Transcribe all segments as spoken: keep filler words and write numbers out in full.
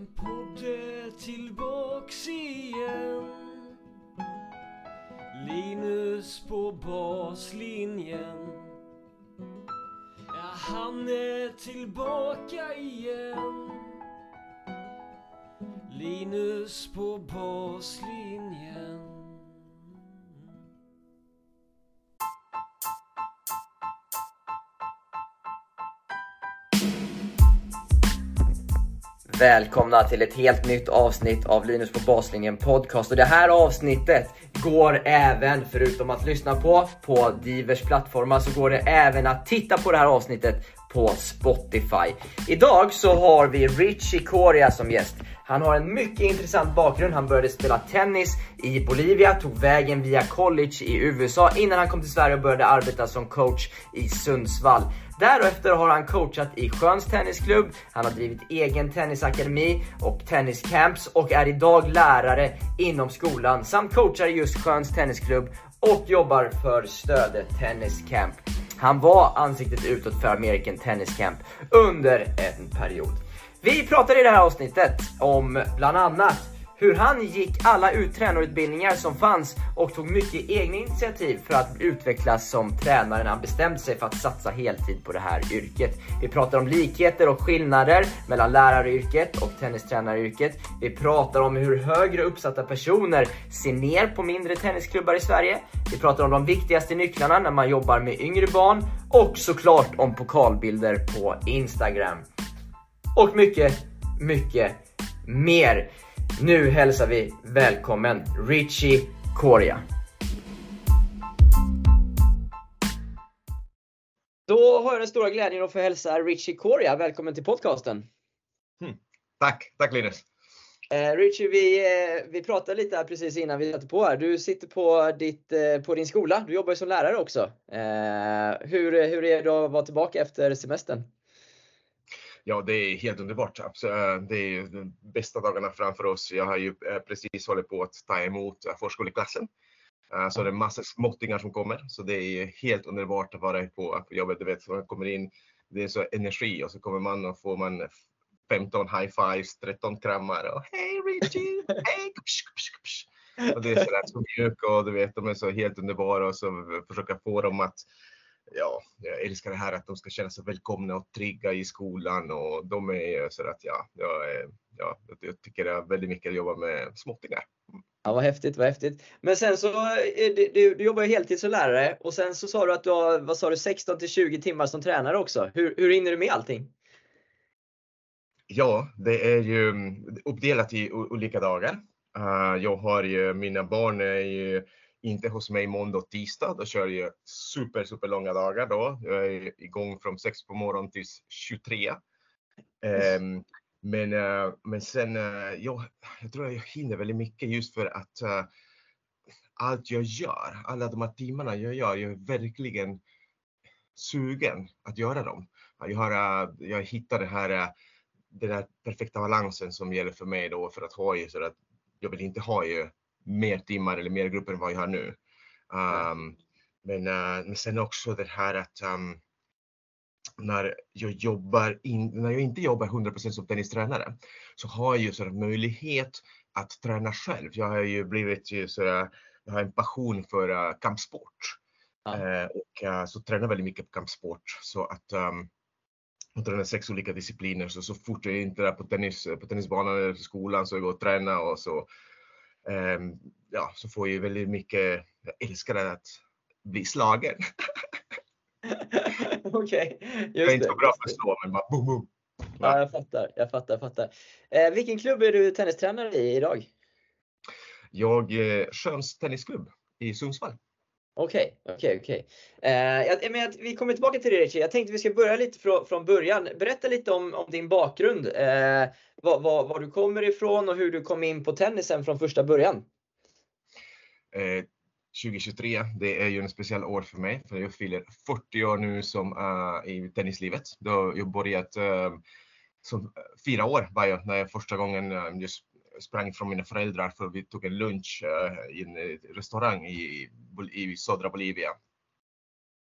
En podd är tillbaks igen. Linus på baslinjen. Ja, han är tillbaka igen. Linus på baslinjen. Välkomna till ett helt nytt avsnitt av Linus på baslinjen podcast. Och det här avsnittet går även, förutom att lyssna på på divers plattformar, så går det även att titta på det här avsnittet på Spotify. Idag så har vi Richie Coria som gäst. Han har en mycket intressant bakgrund. Han började spela tennis i Bolivia, tog vägen via college i U S A innan han kom till Sverige och började arbeta som coach i Sundsvall. Därefter har han coachat i Sköns tennisklubb, han har drivit egen tennisakademi och tenniscamps och är idag lärare inom skolan samt coachar just Sköns tennisklubb och jobbar för Stöde Tenniscamp. Han var ansiktet utåt för American Tennis Camp under en period. Vi pratar i det här avsnittet om bland annat hur han gick alla uttränarutbildningar som fanns och tog mycket egna initiativ för att utvecklas som tränare när han bestämde sig för att satsa heltid på det här yrket. Vi pratar om likheter och skillnader mellan läraryrket och tennistränaryrket. Vi pratar om hur högre uppsatta personer ser ner på mindre tennisklubbar i Sverige. Vi pratar om de viktigaste nycklarna när man jobbar med yngre barn och såklart om pokalbilder på Instagram. Och mycket, mycket mer. Nu hälsar vi välkommen Richie Coria. Då har jag den stora glädjen att få hälsa Richie Coria. Välkommen till podcasten. Mm. Tack, tack Linus. Eh, Richie, vi, eh, vi pratade lite här precis innan vi satte på här. Du sitter på, ditt, eh, på din skola. Du jobbar ju som lärare också. Eh, hur, hur är det att vara tillbaka efter semestern? Ja, det är helt underbart. Det är de bästa dagarna framför oss. Jag har ju precis hållit på att ta emot förskoleklassen. Så det är massa småttingar som kommer. Så det är helt underbart att vara på jobbet. Du vet, man kommer in, det är så energi och så kommer man och får man femton high fives, tretton kramar och hej Richie, hej! Och det är så där så mjuk och du vet, de är så helt underbara och så försöka få dem att ja, jag älskar det här att de ska känna sig välkomna och trygga i skolan och de är så att ja, jag, är, ja, jag tycker det är väldigt mycket att jobba med småttingar. Ja, vad häftigt, vad häftigt. Men sen så, du, du, du jobbar ju heltid som lärare och sen så sa du att du har, vad sa du, sexton till tjugo timmar som tränare också. Hur, hur hinner du med allting? Ja, det är ju uppdelat i olika dagar. Uh, jag har ju, mina barn är ju inte hos mig måndag och tisdag. Då kör jag super, super långa dagar då. Jag är igång från sex på morgonen till tjugotre. Um, men, uh, men sen, uh, jag, jag tror jag hinner väldigt mycket just för att uh, allt jag gör, alla de här timmarna jag gör, jag är verkligen sugen att göra dem. Jag har, uh, jag hittar det här, uh, den här perfekta balansen som gäller för mig då för att ha ju så att jag vill inte ha ju mer timmar eller mer grupper än vad jag har nu. Um, men, uh, men sen också det här att um, när jag jobbar in, när jag inte jobbar hundra procent som tennistränare så har jag ju så möjlighet att träna själv. Jag har ju blivit ju så jag har en passion för uh, kampsport. Ja. Uh, och uh, så tränar väldigt mycket på kampsport så att um, jag tränar sex olika discipliner så så fort jag är inte där på tennis på tennisbanan eller på skolan så jag går och tränar och så Um, ja, så får jag väldigt mycket, jag älskar att bli slagen. Okej, okay, just det. Jag är inte så bra för att slå, men bara boom, boom. Ja, ja jag fattar, jag fattar, jag fattar. Eh, vilken klubb är du tennistränare i idag? Jag är Sköns tennisklubb i Sundsvall. Okej, okay, okej, okay, okej. Okay. Eh, vi kommer tillbaka till det, Richie. Jag tänkte vi ska börja lite från, från början. Berätta lite om, om din bakgrund. Eh, var, var, var du kommer ifrån och hur du kom in på tennisen från första början. Eh, tjugo tjugotre, det är ju en speciell år för mig. För jag fyller fyrtio år nu som, uh, i tennislivet. Då jag börjat uh, som fyra år var jag när jag första gången uh, just sprang från mina föräldrar för vi tog en lunch uh, i en restaurang i, i södra Bolivia.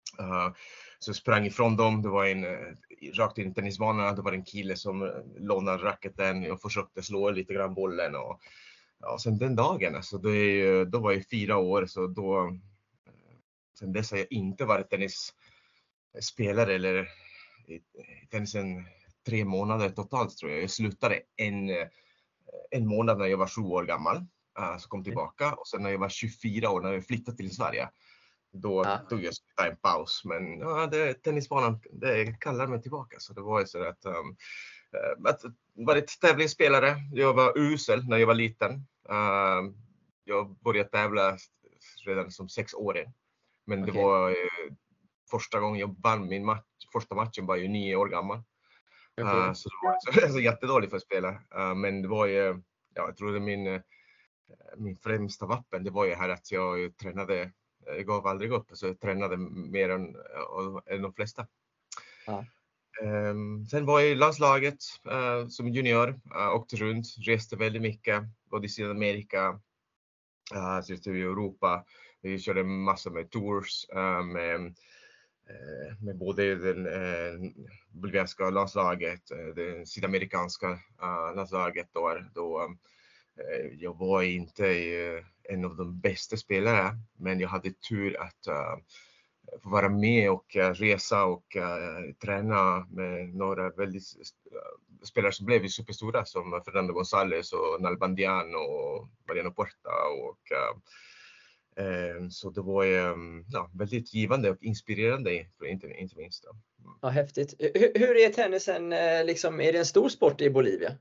Uh, så sprang ifrån dem, det var en uh, rakt in i tennisbanan, det var en kille som uh, lånade racketen och försökte slå lite grann bollen och ja, sen den dagen, alltså det, då var jag fyra år, så då uh, sen dess har jag inte varit tennisspelare eller i, i tennisen tre månader totalt tror jag. Jag slutade en, en månad när jag var sju år gammal, uh, så kom tillbaka och sen när jag var tjugofyra år när jag flyttade till Sverige. Då Ja. tog jag en paus, men ja, det, tennisbanan det kallar mig tillbaka. Så det var ju så att, um, att varit tävlingsspelare. Jag var usel när jag var liten. Uh, jag började tävla redan som sexåring. Men Okej. det var uh, första gången jag vann min match. Första matchen var ju nio år gammal. Okej. Uh, så det var så, så jättedåligt för att spela. Uh, men det var ju, ja, jag tror det min, uh, min främsta vapen, det var ju här att jag tränade. Jag gav aldrig upp, så jag tränade mer än, än de flesta. Ja. Um, sen var jag i landslaget uh, som junior, uh, åkte runt, reste väldigt mycket, både i Sydamerika, uh, så i Europa. Vi körde massor med tours uh, med, uh, med både den uh, bulgariska landslaget, uh, det sydamerikanska uh, landslaget. Då, då um, jag var inte uh, en av de bästa spelare, men jag hade tur att uh, få vara med och uh, resa och uh, träna med några väldigt uh, spelare som blev superstora, som Fernando González och Nalbandian och Mariano Puerta. Och, uh, uh, så det var um, ja, väldigt givande och inspirerande, inte, inte minst. Då. Mm. Ja, häftigt. Hur, hur är tennisen, liksom, är det en stor sport i Bolivia?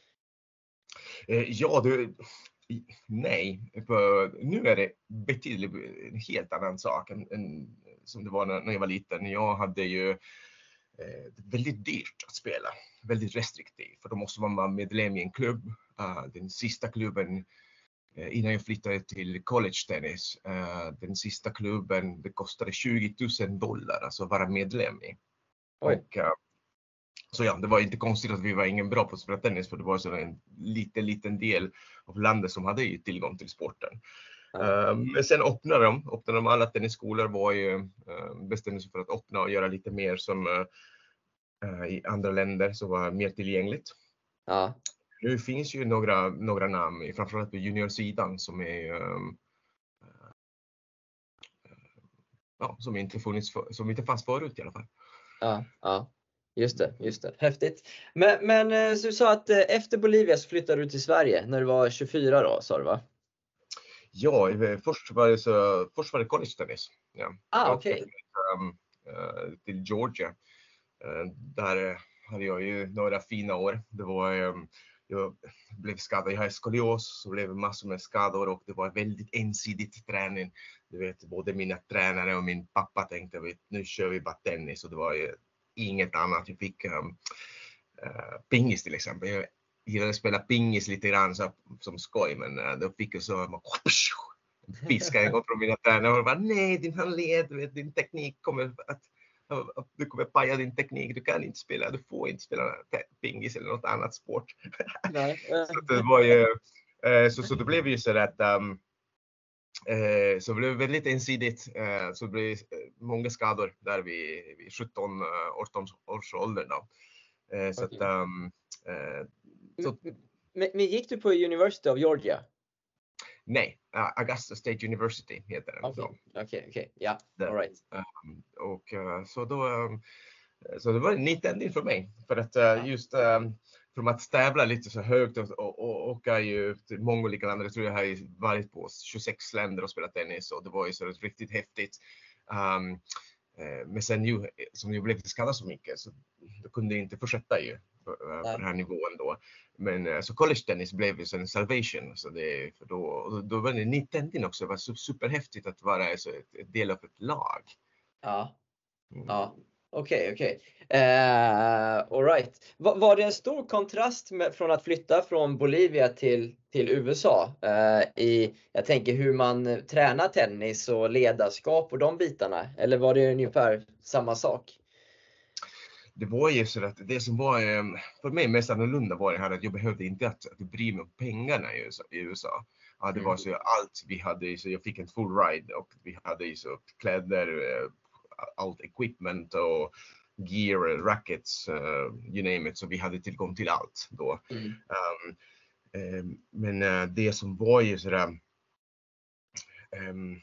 Uh, ja, du... Nej, för nu är det betydligt en helt annan sak än, än som det var när, när jag var liten. Jag hade ju eh, väldigt dyrt att spela, väldigt restriktivt, för då måste man vara medlem i en klubb. Uh, den sista klubben uh, innan jag flyttade till college tennis, uh, den sista klubben, det kostade tjugo tusen dollar alltså att vara medlem i. Oj. Och, uh, Så ja, det var inte konstigt att vi var ingen bra på att spela tennis, för det var så en liten, liten del av landet som hade ju tillgång till sporten. Ja. Uh, men sen öppnade de, öppnade de alla tennisskolor, var ju uh, bestämde sig för att öppna och göra lite mer som uh, uh, i andra länder, så var mer tillgängligt. Ja. Nu finns ju några, några namn, framförallt på juniorsidan, som är um, uh, ja, som inte funnits för, som inte fanns förut i alla fall. Ja, ja. Just det, just det. Häftigt. Men, men så du sa att efter Bolivia så flyttade du till Sverige när du var tjugofyra då, sa du va? Ja, först var det, så, först var det college tennis. Ja. Ah, okej. Okay. Um, uh, till Georgia. Uh, där hade jag ju några fina år. Det var, um, jag blev skadad, jag har skolios, så blev massor med skador och det var väldigt ensidigt träning. Du vet, både mina tränare och min pappa tänkte att nu kör vi bara tennis, och det var ju inget annat. Jag fick um, uh, pingis till exempel. Jag gillade att spela pingis lite grann så, som skoj, men uh, då fick jag så piska en gång från mina tränare och bara, nej, din handled, du vet, din teknik kommer att, att du kommer paja din teknik, du kan inte spela, du får inte spela pingis eller något annat sport. Nej. så det var ju uh, så, så det blev ju så att um, Eh, så det blev väldigt ensidigt, eh, så det blev många skador där vid, vid sjutton arton års ålder då. Eh, så okay. att, um, eh, så, men, men gick du på University of Georgia? Nej, uh, Augusta State University heter den. Okej, okej, okej. Ja, all right. Um, och uh, så då um, så det var en ny tändning för mig, för att uh, just um, från att tävla lite så högt och, och, och åka ju till många olika länder. Jag tror jag har varit på tjugosex länder och spelat tennis, och det var ju så riktigt häftigt. Um, eh, men sen ju, som jag blev skadad så mycket, så då kunde jag inte fortsätta ju på, uh, på den här nivån då. Men uh, så college tennis blev ju en salvation, så det, för då, då var det en ny tändning också. Det var superhäftigt att vara så ett, ett del av ett lag. Ja, mm. ja. Okej, okay, okej. Okay. Uh, all right. Var, var det en stor kontrast med, från att flytta från Bolivia till, till U S A? Uh, i, jag tänker hur man tränar tennis och ledarskap och de bitarna. Eller var det ungefär samma sak? Det var ju så att det som var för mig mest annorlunda var det här att jag behövde inte att, att bry mig om pengarna i U S A. Ja, det var så allt vi hade, så jag fick en full ride och vi hade så kläder, allt equipment och gear, rackets, uh, you name it, så vi hade tillgång till allt då. Mm. Um, um, men uh, det som var ju sådär, um,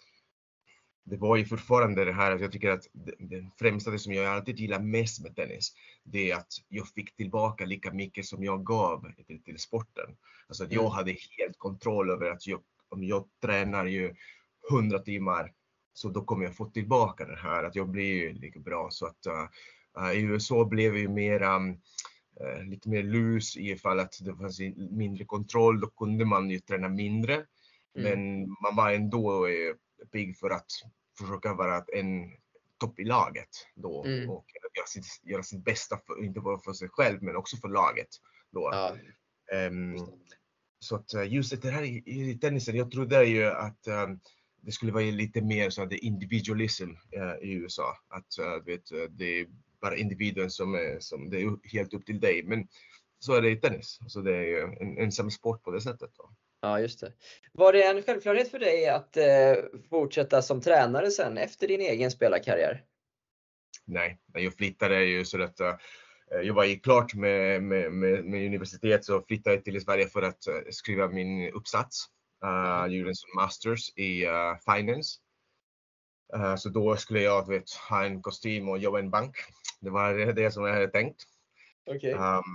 det var ju fortfarande det här att jag tycker att det, det främsta, det som jag alltid gillar mest med tennis, det är att jag fick tillbaka lika mycket som jag gav till, till sporten. Alltså att jag mm. hade helt kontroll över att jag, om jag tränar ju hundra timmar, så då kommer jag få tillbaka det här, att jag blir ju lika bra. Så att uh, i U S A blev ju mer, um, uh, lite mer lus i fall att det fanns mindre kontroll, då kunde man ju träna mindre. Mm. Men man var ändå uh, pigg för att försöka vara en topp i laget då, mm. och göra sitt, göra sitt bästa, för, inte bara för sig själv men också för laget då. Ja. Um, så att just det här i, i tennisen, jag trodde ju att um, det skulle vara lite mer så att individualism uh, i U S A, att uh, vet, det är bara individen som är, som det är helt upp till dig, men så är det i tennis, så det är ju en ensam sport på det sättet då. Ja, just det. Var det en självklarhet för dig att eh, fortsätta som tränare sen efter din egen spelarkarriär? Nej, jag flyttade ju så att uh, jag var ju klart med, med, med, med universitet, så flyttade jag till Sverige för att uh, skriva min uppsats. Uh, jag gjorde en sån masters i uh, finance. Uh, så då skulle jag vet, ha en kostym och jobba i en bank. Det var det som jag hade tänkt. Okay. Um,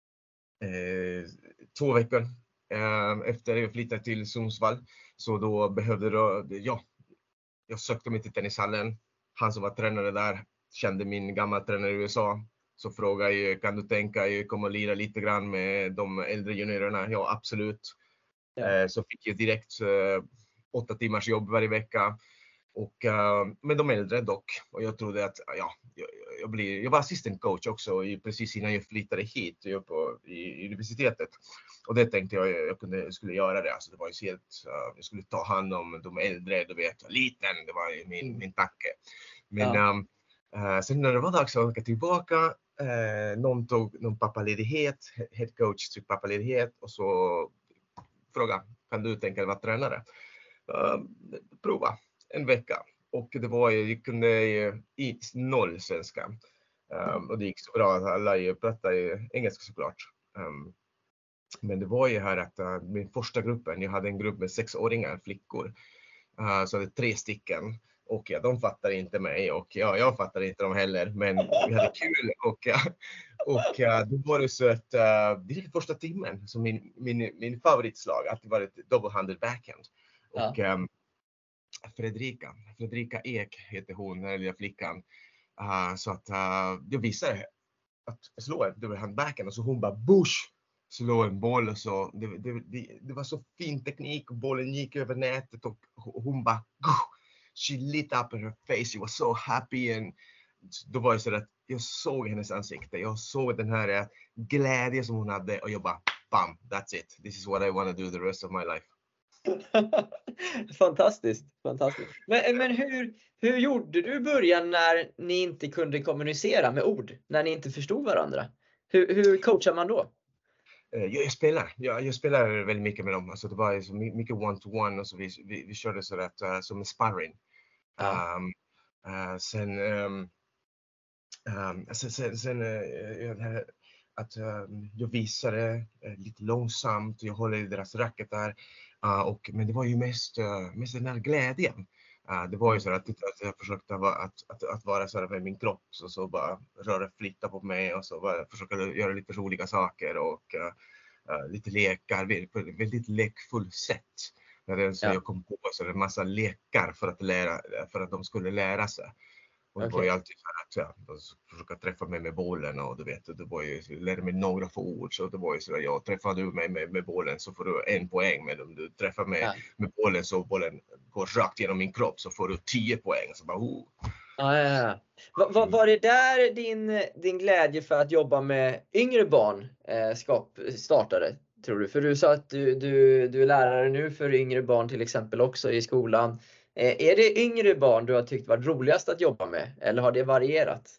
eh, två veckor eh, efter jag flyttade till Sundsvall, så då behövde då, ja, jag sökte mig till tennishallen. Han som var tränare där kände min gamla tränare i U S A. Så frågade jag, kan du tänka dig komma och lira lite grann med de äldre juniorerna? Ja, absolut. Ja. Eh, så fick jag direkt eh, åtta timmars jobb varje vecka. Och, uh, med de äldre dock. Och jag trodde att ja, jag, jag, blir, jag var assistant coach också i, precis innan jag flyttade hit jag på, i universitetet. Och det tänkte jag jag kunde, skulle göra det. Alltså det var ju helt, uh, jag skulle ta hand om de äldre, du vet, liten, det var min, min tanke. Men ja. um, uh, sen när det var dags att åka tillbaka, uh, någon tog någon pappaledighet, head coach tog pappaledighet, och så fråga, kan du tänka dig vara tränare? Uh, prova en vecka, och det var ju, jag kunde i noll svenska, um, och det gick så bra att alla pratade engelska såklart. Um, men det var ju här att uh, min första gruppen, jag hade en grupp med sexåringar, flickor, uh, så hade tre stycken, och ja, de fattade inte mig, och ja, jag fattade inte dem heller, men vi hade kul. Och, uh, och uh, då var det så att uh, direkt första timmen, så min, min, min favoritslag alltid var ett double-handed backhand. Och ja. um, Fredrika, Fredrika Ek heter hon, den lilla flickan. Uh, så att uh, jag visade att slå en double-hand backhand, och så hon bara bush, slå en boll, och så det, det, det, det var så fin teknik, och bollen gick över nätet, och hon bara she lit up in her face, she was so happy. And då var det så att jag såg hennes ansikte, jag såg den här glädje som hon hade, och jag bara bam, that's it, this is what I want to do the rest of my life. Fantastiskt, fantastiskt. Men, men hur, hur gjorde du i början när ni inte kunde kommunicera med ord, när ni inte förstod varandra? Hur, hur coachar man då? Jag, jag spelar, jag, jag spelar väldigt mycket med dem. Alltså det var så mycket one-to-one, och så vi, vi, vi körde så att, uh, som en sparring. Ja. Um, uh, sen, um, um, sen, sen, sen uh, att uh, jag visade uh, lite långsamt, jag håller i deras racket där. Uh, och, men det var ju mest, uh, mest den här glädjen. Uh, det var ju så att, att jag försökte vara, att, att, att vara så här med min kropp, så, så bara röra, flytta på mig, och så bara försöka göra lite roliga saker, och uh, uh, lite lekar på ett väldigt lekfullt sätt. När så ja. Jag kom på så en massa lekar för att, lära, för att de skulle lära sig. Och okay. Det var ju alltid så att ja, försöka träffa mig med bollen, och du vet, det var ju, lärde mig några få ord, så det var ju så att jag träffar du mig med, med bollen, så får du en poäng, men om du träffar mig ja. med bollen, så bollen går rakt genom min kropp, så får du tio poäng, så bara oh. Ja, ja, ja. Var, var, var det där din, din glädje för att jobba med yngre barn eh, skap, startade, tror du? För du sa att du, du, du är lärare nu för yngre barn till exempel också i skolan. Är det yngre barn du har tyckt varit roligast att jobba med, eller har det varierat?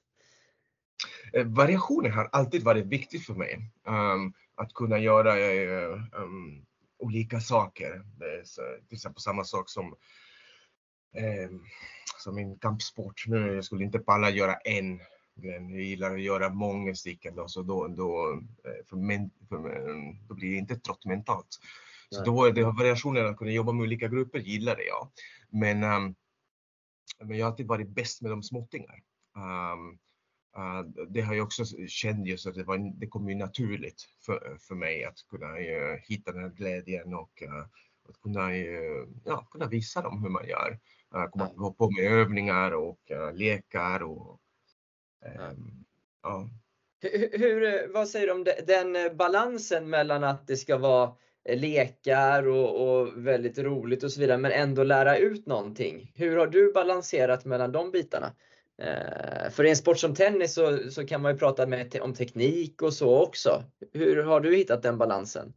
Variationen har alltid varit viktigt för mig. Um, att kunna göra uh, um, olika saker. Det är så, till exempel samma sak som eh, som min kampsport. Nu jag skulle inte palla göra en. Jag gillar att göra många stycken då, så då, då, för men, för, då blir det inte trött mentalt. Så då är det variationen att kunna jobba med olika grupper, gillar det jag. Men, um, men jag har alltid varit bäst med de småttingar. Um, uh, det har jag också känt just att det, var, det kom ju naturligt för, för mig att kunna uh, hitta den här glädjen och uh, att kunna, uh, ja, kunna visa dem hur man gör. Uh, komma ja. på med övningar och uh, lekar och um, ja. Hur, hur, vad säger du om den balansen mellan att det ska vara lekar och, och väldigt roligt och så vidare, men ändå lära ut någonting? Hur har du balanserat mellan de bitarna? Eh, för i en sport som tennis så, så kan man ju prata med, om teknik och så också. Hur har du hittat den balansen?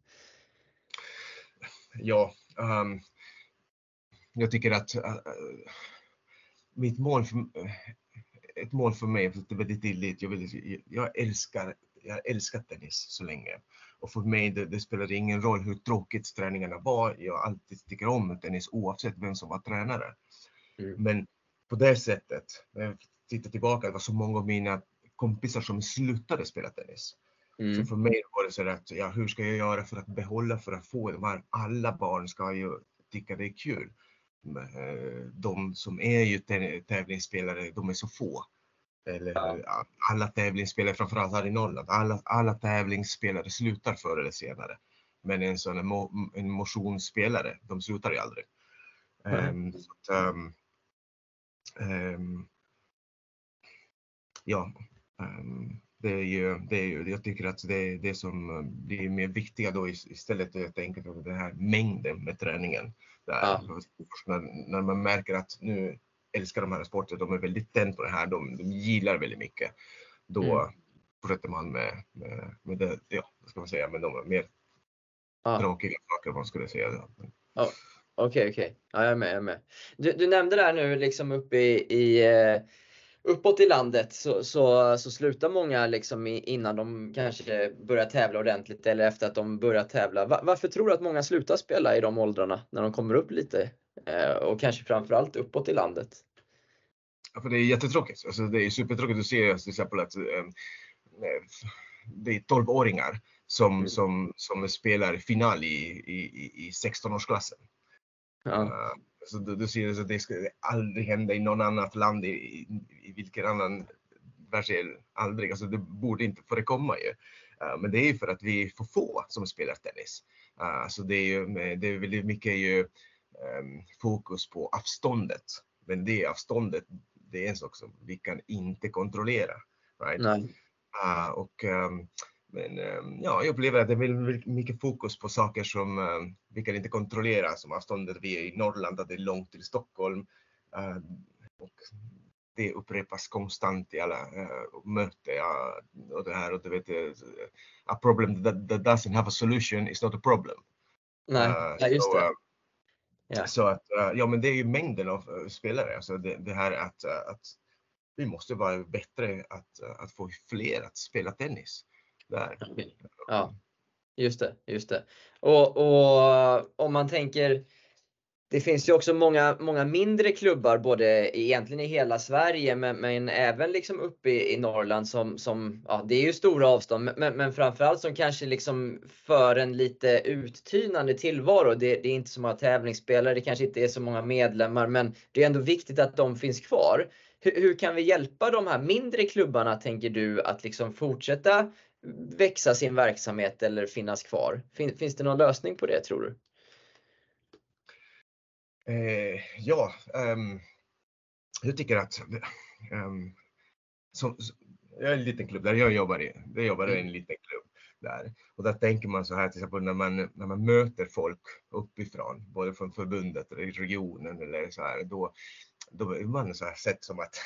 Ja, um, jag tycker att uh, mitt mål för, uh, ett mål för mig är väldigt tydligt. Jag, vill, jag älskar jag älskar tennis så länge. Och för mig det, det spelar ingen roll hur tråkigt träningarna var. Jag alltid tycker om tennis oavsett vem som var tränare. Mm. Men på det sättet, när jag tittar tillbaka, det var så många av mina kompisar som slutade spela tennis. Mm. Så för mig var det så att, ja, hur ska jag göra för att behålla, för att få de här, alla barn ska ju tycka det är kul. De som är ju tävlingsspelare, de är så få. Eller ja. Alla tävlingsspelare, framförallt här i Norrland, alla, alla tävlingsspelare slutar förr eller senare. Men en sån mo, en motionsspelare, de slutar ju aldrig. Mm. Um, så att, um, um, ja, um, det är ju, det är ju, jag tycker att det är det som blir mer viktiga då istället. Jag tänker på den här mängden med träningen. Där, ja. när, när man märker att nu älskar de här sporter, de är väldigt tänd på det här, de, de gillar väldigt mycket. Då mm. fortsätter man med, med, med det, ja, vad ska man säga, med de mer ja. tråkiga saker man skulle säga. Ja. Okej, okay, okej. Okay. Ja, jag är med, jag är med. Du, du nämnde där nu liksom uppe i, i uppåt i landet så, så, så slutar många liksom innan de kanske börjar tävla ordentligt eller efter att de börjar tävla. Var, varför tror du att många slutar spela i de åldrarna när de kommer upp lite? Och kanske framförallt uppåt i landet? Ja, för det är jättetråkigt. Alltså, det är supertråkigt att se till exempel att äh, det är tolv-åringar som, mm. som, som spelar final i, i, i sexton-årsklassen. Ja. Uh, så du, du ser att det ska aldrig hända i någon annat land, i, i, i vilken annan världsdel, aldrig. Alltså det borde inte förekomma ju. Uh, men det är ju för att vi är för få som spelar tennis. Uh, så det är ju det är väldigt mycket ju, um, fokus på avståndet. Men det avståndet, det är en sak som vi kan inte kontrollera. Right? Nej. Uh, och um, Men ja, jag upplever att det är väldigt mycket fokus på saker som uh, vi kan inte kontrollera, som avståndet vi är i Norrland, att det är långt till Stockholm. Uh, och det upprepas konstant i alla uh, möten. Uh, och det här, och du vet, uh, a problem that, that doesn't have a solution is not a problem. Nej, uh, ja, just så, det. Uh, yeah. Så att, uh, ja men det är ju mängden av uh, spelare. Alltså det, det här att, uh, att vi måste vara bättre att, uh, att få fler att spela tennis. Där. Ja, just det, just det. Och, och om man tänker, det finns ju också många, många mindre klubbar, både egentligen i hela Sverige, men, men även liksom uppe i, i Norrland som, som ja, det är ju stora avstånd, men, men framförallt som kanske liksom för en lite uttynande tillvaro. Det, det är inte så många tävlingsspelare, det kanske inte är så många medlemmar, men det är ändå viktigt att de finns kvar. Hur, hur kan vi hjälpa de här mindre klubbarna, tänker du, att liksom fortsätta växa sin verksamhet eller finnas kvar? Fin, finns det någon lösning på det, tror du? Eh, ja, um, jag tycker att um, som, jag är en liten klubb där jag jobbar i. Jag jobbar i en liten klubb där. Och där tänker man så här, till exempel när man, när man möter folk uppifrån, både från förbundet eller regionen eller så här, då, då är man så här sett som att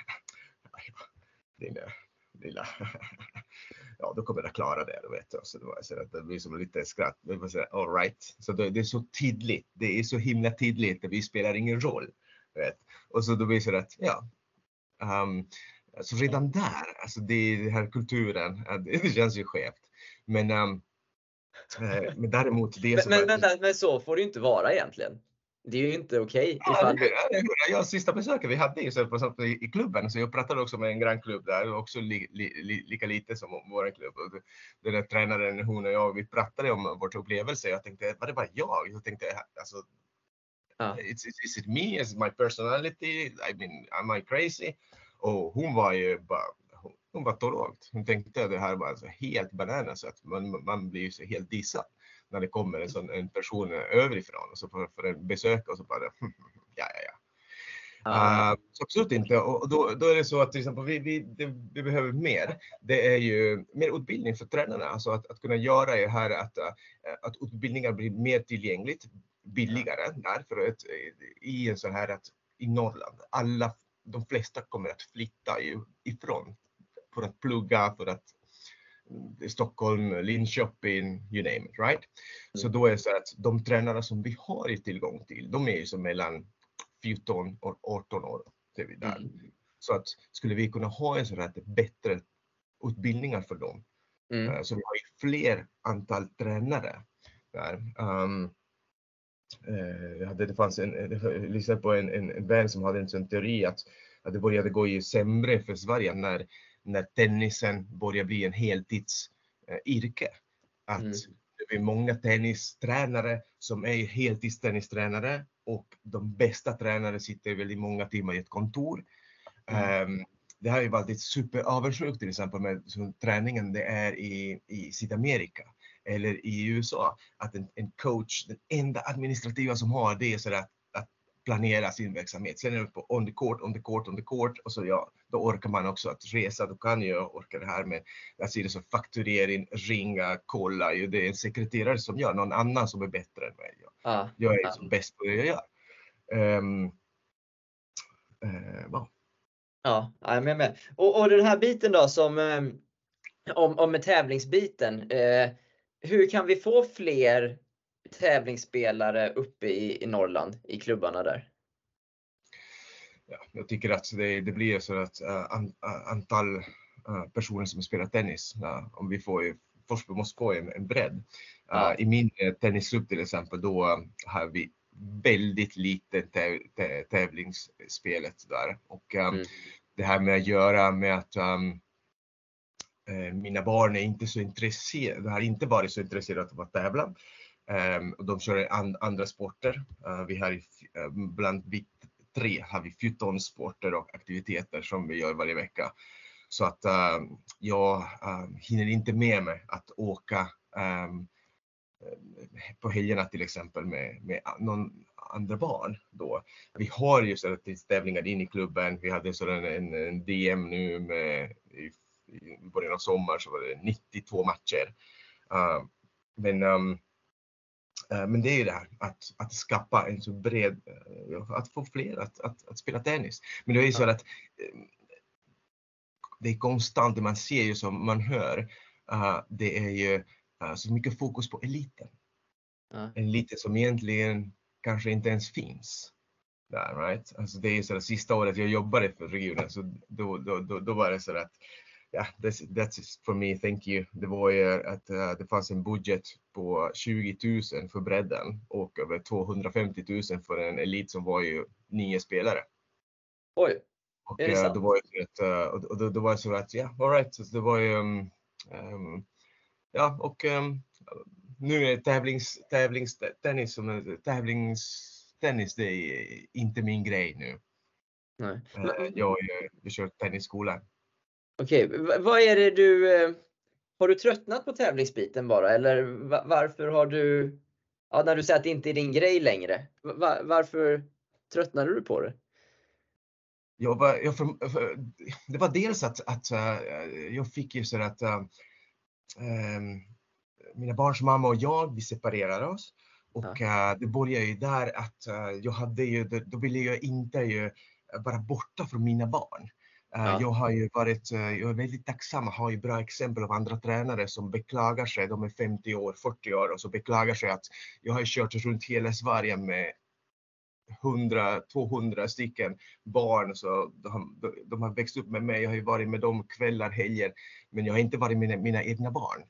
dina lilla ja, då kommer jag klara det, då vet jag. Så det var så att det blir som lite skratt. Det var så här, all right. Så det, det är så tydligt. Det är så himla tydligt att vi spelar ingen roll, vet. Och så då blir det så att ja. Um, så redan där, alltså det, det här kulturen, det, det känns ju skevt. Men um, men däremot det är men, som men, att, vänta, men så får det ju inte vara egentligen. Det är ju inte okej. Ja, Ifall du... jag sista besöket vi hade ju på, på, i klubben, så jag pratade också med en grannklubb där, också li, li, li, lika lite som vår klubb. Och den där tränaren, hon och jag, vi pratade om vårt upplevelse. Jag tänkte, var det bara jag? Jag tänkte, alltså, Ja. It's, it's, is it me? Is it my personality? I mean, am I crazy? Och hon var ju bara, hon, hon var tolvågt. Hon tänkte att det här var alltså helt bananas, så att man, man blir ju så helt dissad när det kommer en sån en person överifrån och så för, för en besök och så bara ja ja ja. Ja. Uh, så absolut inte, och då, då är det så att till exempel vi, vi, det, vi behöver mer. Det är ju mer utbildning för tränarna, alltså att, att kunna göra det här att, att utbildningar blir mer tillgängligt, billigare där, för att i en sån här att i Norrland, alla, de flesta kommer att flytta ju ifrån för att plugga, för att Stockholm, Linköping, you name it, right? Mm. Så då är det så att de tränare som vi har i tillgång till, de är ju som mellan fjorton och arton år. Det är vi där. Mm. Så att skulle vi kunna ha en sån här bättre utbildningar för dem. Mm. Så vi har ju fler antal tränare där. Um, eh, det fanns en, jag lyssnade på en, en, en vän som hade en sån teori att, att det började gå ju sämre för Sverige när när tennisen börjar bli en heltidsyrke. Att mm. det är många tennistränare som är heltidstennistränare, och de bästa tränare sitter väldigt många timmar i ett kontor. Mm. Um, det har ju varit superavundsjukt till exempel med så, träningen det är i, i Sydamerika eller i U S A. Att en, en coach, den enda administrativa som har det är så att planera sin verksamhet. Sen är det på on the court, on the court, on the court. Och så ja, då orkar man också att resa. Då kan jag orka det här med jag ser det som fakturering, ringa, kolla. Ju det är en sekreterare som gör, någon annan som är bättre än mig. Ah, jag är ah. som bäst på det jag gör. Um, uh, wow. Ja, jag är med, med. Och, och den här biten då som um, om, om med tävlingsbiten. Uh, hur kan vi få fler tävlingsspelare uppe i, i Norrland i klubbarna där? Ja, jag tycker att det, det blir så att uh, an, uh, antal uh, personer som spelar tennis, uh, om vi får ju, först vi måste få en, en bredd. Uh, ja. I min uh, tennisklubb till exempel, då uh, har vi väldigt lite täv, täv, tävlingsspelet där. Och um, mm. det här med att göra med att um, uh, mina barn är inte så intresserade, har inte varit så intresserade av att tävla. Um, och de kör an, andra sporter. Uh, vi har uh, bland vi tre har vi fjorton sporter och aktiviteter som vi gör varje vecka. Så att uh, jag uh, hinner inte med mig att åka um, på helgerna till exempel med, med någon andra barn då. Vi har ju så att tävlingar in i klubben. Vi hade så en, en D M nu med i, i början av sommar, så var det nittiotvå matcher. Uh, men um, Men det är ju det här, att, att skapa en så bred, att få fler att, att, att spela tennis. Men det är ju så att det är konstant, man ser ju som man hör, uh, det är ju uh, så mycket fokus på eliten. Uh. Eliten som egentligen kanske inte ens finns. Där, right? Alltså det är ju så att sista året jag jobbade för regionen, så då, då, då, då var det så att ja, that's, that's for me, thank you. Det var ju att uh, det fanns en budget på tjugo tusen för bredden och över tvåhundrafemtio tusen för en elit som var ju nio spelare. Oj, och, är det sant? Uh, då var det ett, uh, och då, då var det så att, ja, all right, så det var ju, um, um, ja, och um, nu är tävlings, tävlings, tennis, som tävlings, tennis, det är inte min grej nu. Nej. Uh, jag, jag, jag kör tennisskolan. Okej, okay. Vad är det du, har du tröttnat på tävlingsbiten bara, eller varför har du, ja, när du säger att det inte är din grej längre, var, varför tröttnade du på det? Jag var, jag för, för, det var dels att, att uh, jag fick ju så att uh, um, mina barns mamma och jag, vi separerade oss, och ja. uh, det började ju där att uh, jag hade ju, då ville jag inte ju vara borta från mina barn. Ja. Jag har ju varit, jag är väldigt tacksam, har ju bra exempel av andra tränare som beklagar sig, de är femtio år, fyrtio år, och så beklagar sig att jag har kört runt hela Sverige med hundra, tvåhundra stycken barn, så de, de har växt upp med mig, jag har ju varit med dem kvällar, helger, men jag har inte varit med mina, mina egna barn.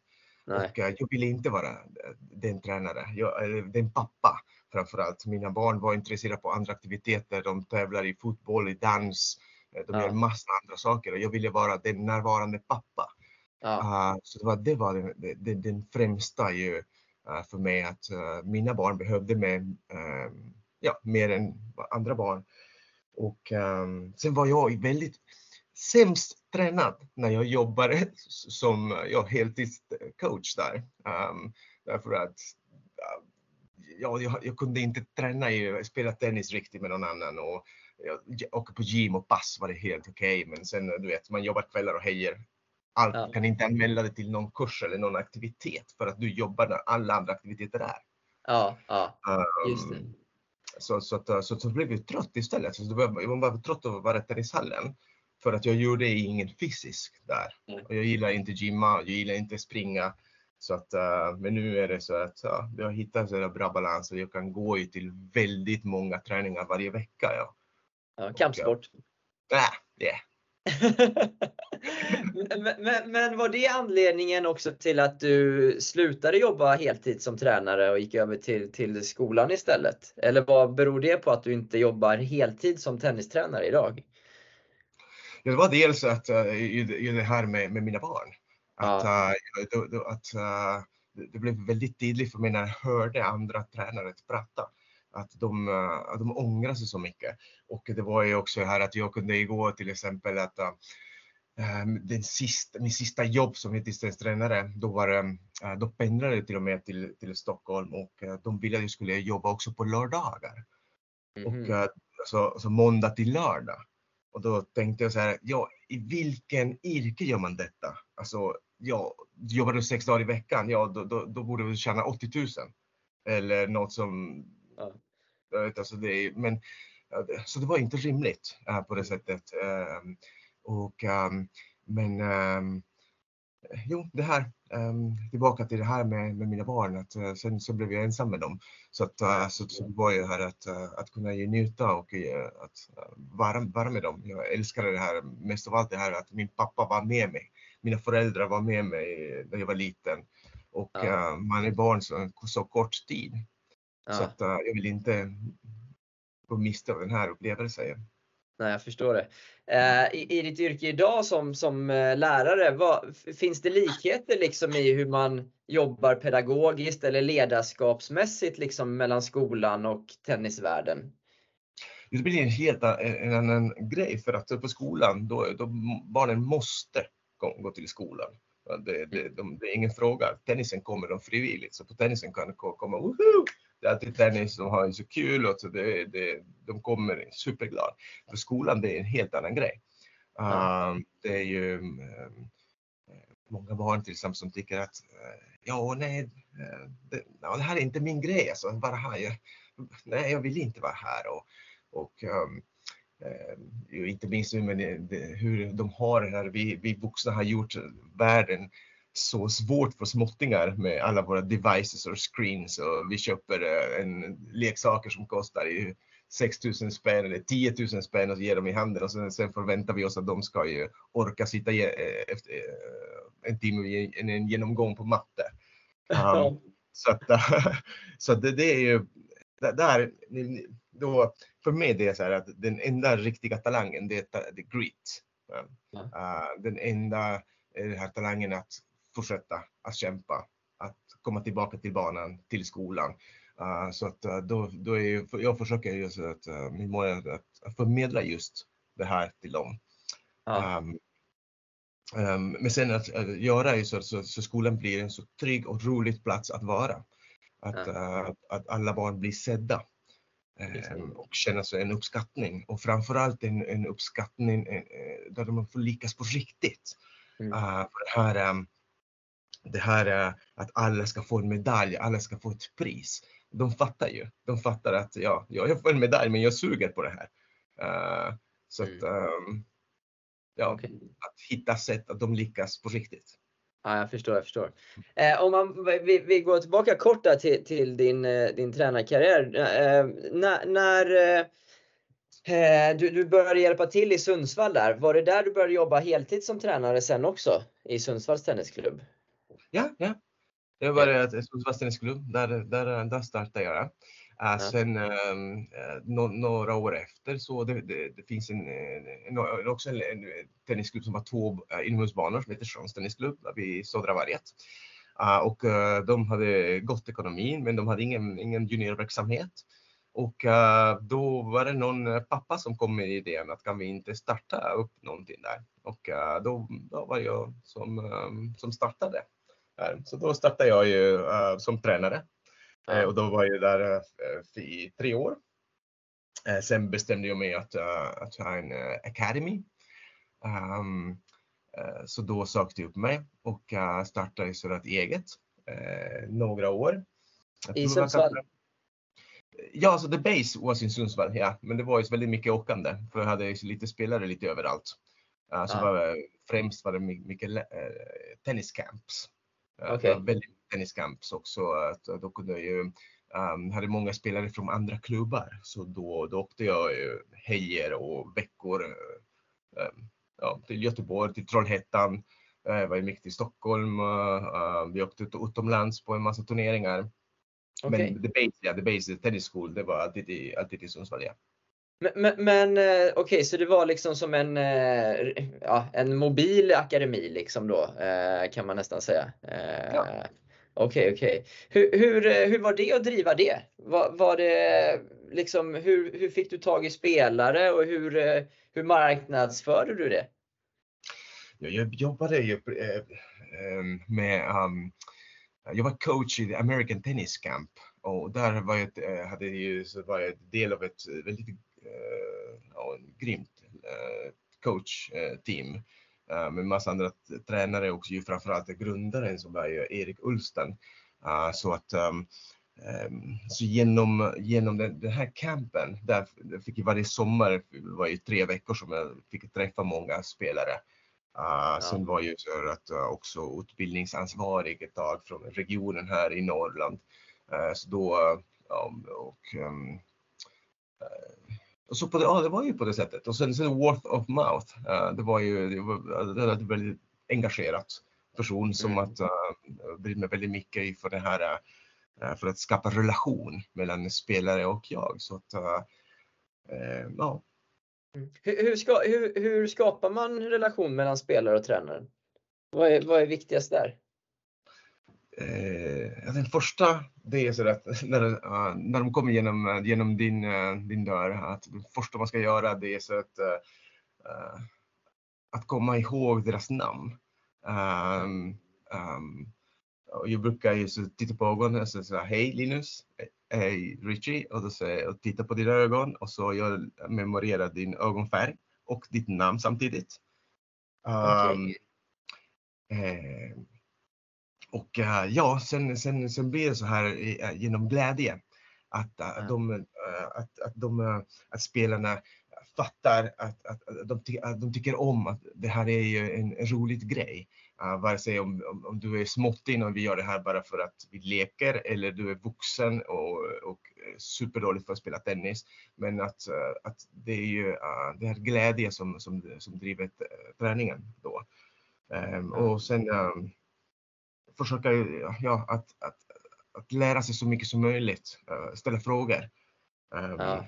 Nej. Och uh, jag ville inte vara den tränare, jag, uh, den pappa framförallt. Mina barn var intresserade på andra aktiviteter, de tävlar i fotboll, i dans, de Ja. gör massa andra saker och jag ville vara den närvarande pappa. Ja. Uh, så det var, det var den, den, den främsta ju, uh, för mig, att uh, mina barn behövde mig uh, ja, mer än andra barn. Och um, sen var jag väldigt sämst tränad när jag jobbade som ja, heltidscoach där. Um, därför att uh, ja, jag, jag kunde inte träna, i, spela tennis riktigt med någon annan, och jag åker på gym och pass var det helt okej. Okay. Men sen du vet, man jobbar kvällar och helger. Allt Ja. kan inte anmäla dig till någon kurs eller någon aktivitet för att du jobbar när alla andra aktiviteter är. Ja, ja, just det. Um, så, så, så, så, så blev jag trött istället. Så jag var bara trött av att vara i tennishallen. För att jag gjorde ingen fysisk där. Mm. Och jag gillar inte gymma, jag gillar inte springa. Så att, uh, men nu är det så att uh, jag hittar så bra balans och jag kan gå till väldigt många träningar varje vecka. Ja, ja kampsport. Nej, uh, det yeah. men, men, men var det anledningen också till att du slutade jobba heltid som tränare och gick över till, till skolan istället? Eller vad beror det på att du inte jobbar heltid som tennistränare idag? Det var dels att uh, ju, det här med, med mina barn. Att, ja. uh, då, då, att uh, det blev väldigt tydligt för mig när jag hörde andra tränare prata. Att de, uh, att de ångrar sig så mycket. Och det var ju också här att jag kunde gå till exempel att uh, den sista, min sista jobb som heltidstränare, då, var, uh, då pendlade jag till och med till, till Stockholm, och uh, de ville att jag skulle jobba också på lördagar. Mm. Och uh, så, så måndag till lördag. Och då tänkte jag så här, ja, i vilken yrke gör man detta? Alltså, ja, jobbar du sex dagar i veckan, ja, då, då, då borde du tjäna åttio tusen. Eller något som, ja. Jag vet, alltså det, men, så det var inte rimligt uh, på det sättet. Uh, och, um, men, um, jo, det här, um, tillbaka till det här med, med mina barn, att uh, sen så blev jag ensam med dem. Så att uh, så, så var jag här att, uh, att kunna ge njuta och uh, att uh, vara, vara med dem. Jag älskade det här, mest av allt det här att min pappa var med mig. Mina föräldrar var med mig när jag var liten. Och ja. uh, man är barn så, så kort tid. Ja. Så att uh, jag vill inte gå miste av den här upplevelsen. Nej, jag förstår det. Eh, i, I ditt yrke idag som, som eh, lärare, vad, finns det likheter liksom i hur man jobbar pedagogiskt eller ledarskapsmässigt liksom mellan skolan och tennisvärlden? Det blir en helt en annan grej, för att på skolan, då, då barnen måste gå, gå till skolan. Det, det, de, det är ingen fråga. Tennisen kommer de frivilligt, så på tennisen kan de komma, woho! Det är alltid tennis, de har ju så kul, och så det, det, de kommer superglad. För skolan, det är en helt annan grej. Ja. Uh, det är ju uh, många barn till exempel som tycker att uh, ja, nej, uh, det, no, det här är inte min grej, alltså, bara här. Jag, nej, jag vill inte vara här. Och, och um, uh, inte minst med det, det, hur de har det här, vi, vi vuxna har gjort världen så svårt för småttingar med alla våra devices och screens, och vi köper en leksaker som kostar i sex tusen spänn eller tio tusen spänn och ger dem i handen, och sen, sen förväntar vi oss att de ska ju orka sitta efter en timme i en, en genomgång på matte. Um, så att, så det, det är ju där, då, för mig det är så här att den enda riktiga talangen, det är, det är grit. Uh, den enda är här talangen att fortsätta att kämpa, att komma tillbaka till banan, till skolan. Uh, så att uh, då, då är ju, jag försöker just att, uh, min mål är att, att förmedla just det här till dem. Ja. Um, um, men sen att, att göra ju så, så, så skolan blir en så trygg och rolig plats att vara. Att, ja. uh, att, att alla barn blir sedda. Um, och känner sig en uppskattning. Och framförallt en, en uppskattning uh, där de får lyckas på riktigt. Mm. Uh, för det här um, Det här är att alla ska få en medalj, alla ska få ett pris. De fattar ju. De fattar att ja, jag får en medalj, men jag suger på det här. Uh, så att, um, ja, okay. Att hitta sätt att de lyckas på riktigt. Ja, jag förstår, jag förstår. Eh, om man, vi, vi går tillbaka kort där till, till din, din tränarkarriär. Eh, när när eh, du, du började hjälpa till i Sundsvall där, var det där du började jobba heltid som tränare sen också? I Sundsvalls tennisklubb? Ja, ja. Det var ett Sundsvalls tennisklubb, där, där, där startade jag. Uh, Ja. sen um, no, några år efter så det, det, det finns en, en, en, också en, en tennisklubb som har två uh, inomhusbanor som heter Sjons tennisklubb vid Södra Varget. Uh, och uh, de hade gott ekonomin, men de hade ingen, ingen juniorverksamhet. Och uh, då var det någon pappa som kom med idén att kan vi inte starta upp någonting där. Och uh, då, då var jag som, um, som startade. Så då startade jag ju uh, som tränare. Ja. Uh, och då var jag där uh, i tre år. Uh, sen bestämde jag mig att, uh, att ha en uh, academy. Um, uh, så då sökte jag upp mig och uh, startade så att eget uh, några år. I Sundsvall? Ja, så the base was in Sundsvall, ja. Men det var ju väldigt mycket åkande. För jag hade lite spelare lite överallt. Uh, så ja. var, främst var det mycket uh, tenniscamps. Okay. Uh, väldigt tenniscamps också. Att då kunde jag ju, um, hade många spelare från andra klubbar. Så då, då åkte jag uh, helger och veckor uh, ja, till Göteborg, till Trollhättan. Jag uh, var mycket i Stockholm. Uh, uh, vi åkte utomlands på en massa turneringar. Okay. Men the base, ja, the base, the tennis school, det var alltid i, alltid i Sundsvall, ja. Men, men, men okej, okay, så det var liksom som en, ja, en mobil akademi liksom då, kan man nästan säga. Ja. Okej, okay, okej. Okay. Hur, hur, hur var det att driva det? Var, var det liksom, hur, hur fick du tag i spelare och hur, hur marknadsförde du det? Ja, jag jobbade ju med, um, jag var coach i American Tennis Camp och där var jag, hade ju, så var jag del av ett väldigt uh, ja, grymt uh, coach-team uh, med massa andra tränare och ju framförallt grundaren som var ju Erik Ulsten. Uh, så att um, um, så genom, genom den, den här campen, där fick jag varje sommar, det var ju tre veckor som jag fick träffa många spelare. Uh, ja. Sen var ju så att uh, också utbildningsansvarig ett tag från regionen här i Norrland. Uh, så då, uh, och, um, uh, och så på det, ja, det var ju på det sättet. Och sen, sen word of mouth, uh, det var ju det var, det var en väldigt engagerat person som mm. att uh, brinner väldigt mycket för det här, uh, för att skapa relation mellan spelare och jag. Så att, uh, uh, ja. Hur, hur, ska, hur, hur skapar man relation mellan spelare och tränare? Vad är, vad är viktigast där? Eh, den första, det är så att när, uh, när de kommer genom, genom din, uh, din dörr, att det första man ska göra det är så att, uh, att komma ihåg deras namn. Um, um, jag brukar ju så titta på ögonen och säga hej Linus, hej Richie, och då säger och titta på dina ögon och så jag memorerar din ögonfärg och ditt namn samtidigt. Um, okay. eh, och uh, ja, sen, sen, sen blir det så här uh, genom glädje att, uh, mm. de, uh, att, att, de, uh, att spelarna fattar att, att, att, de, att de tycker om att det här är ju en, en rolig grej. Uh, vare sig om, om, om du är småttig och vi gör det här bara för att vi leker, eller du är vuxen och, och superdåligt för att spela tennis. Men att, uh, att det är ju uh, det här glädje som, som, som driver uh, träningen då. Um, mm. Och sen um, försöka ja, att, att, att lära sig så mycket som möjligt, uh, ställa frågor. Um, ja.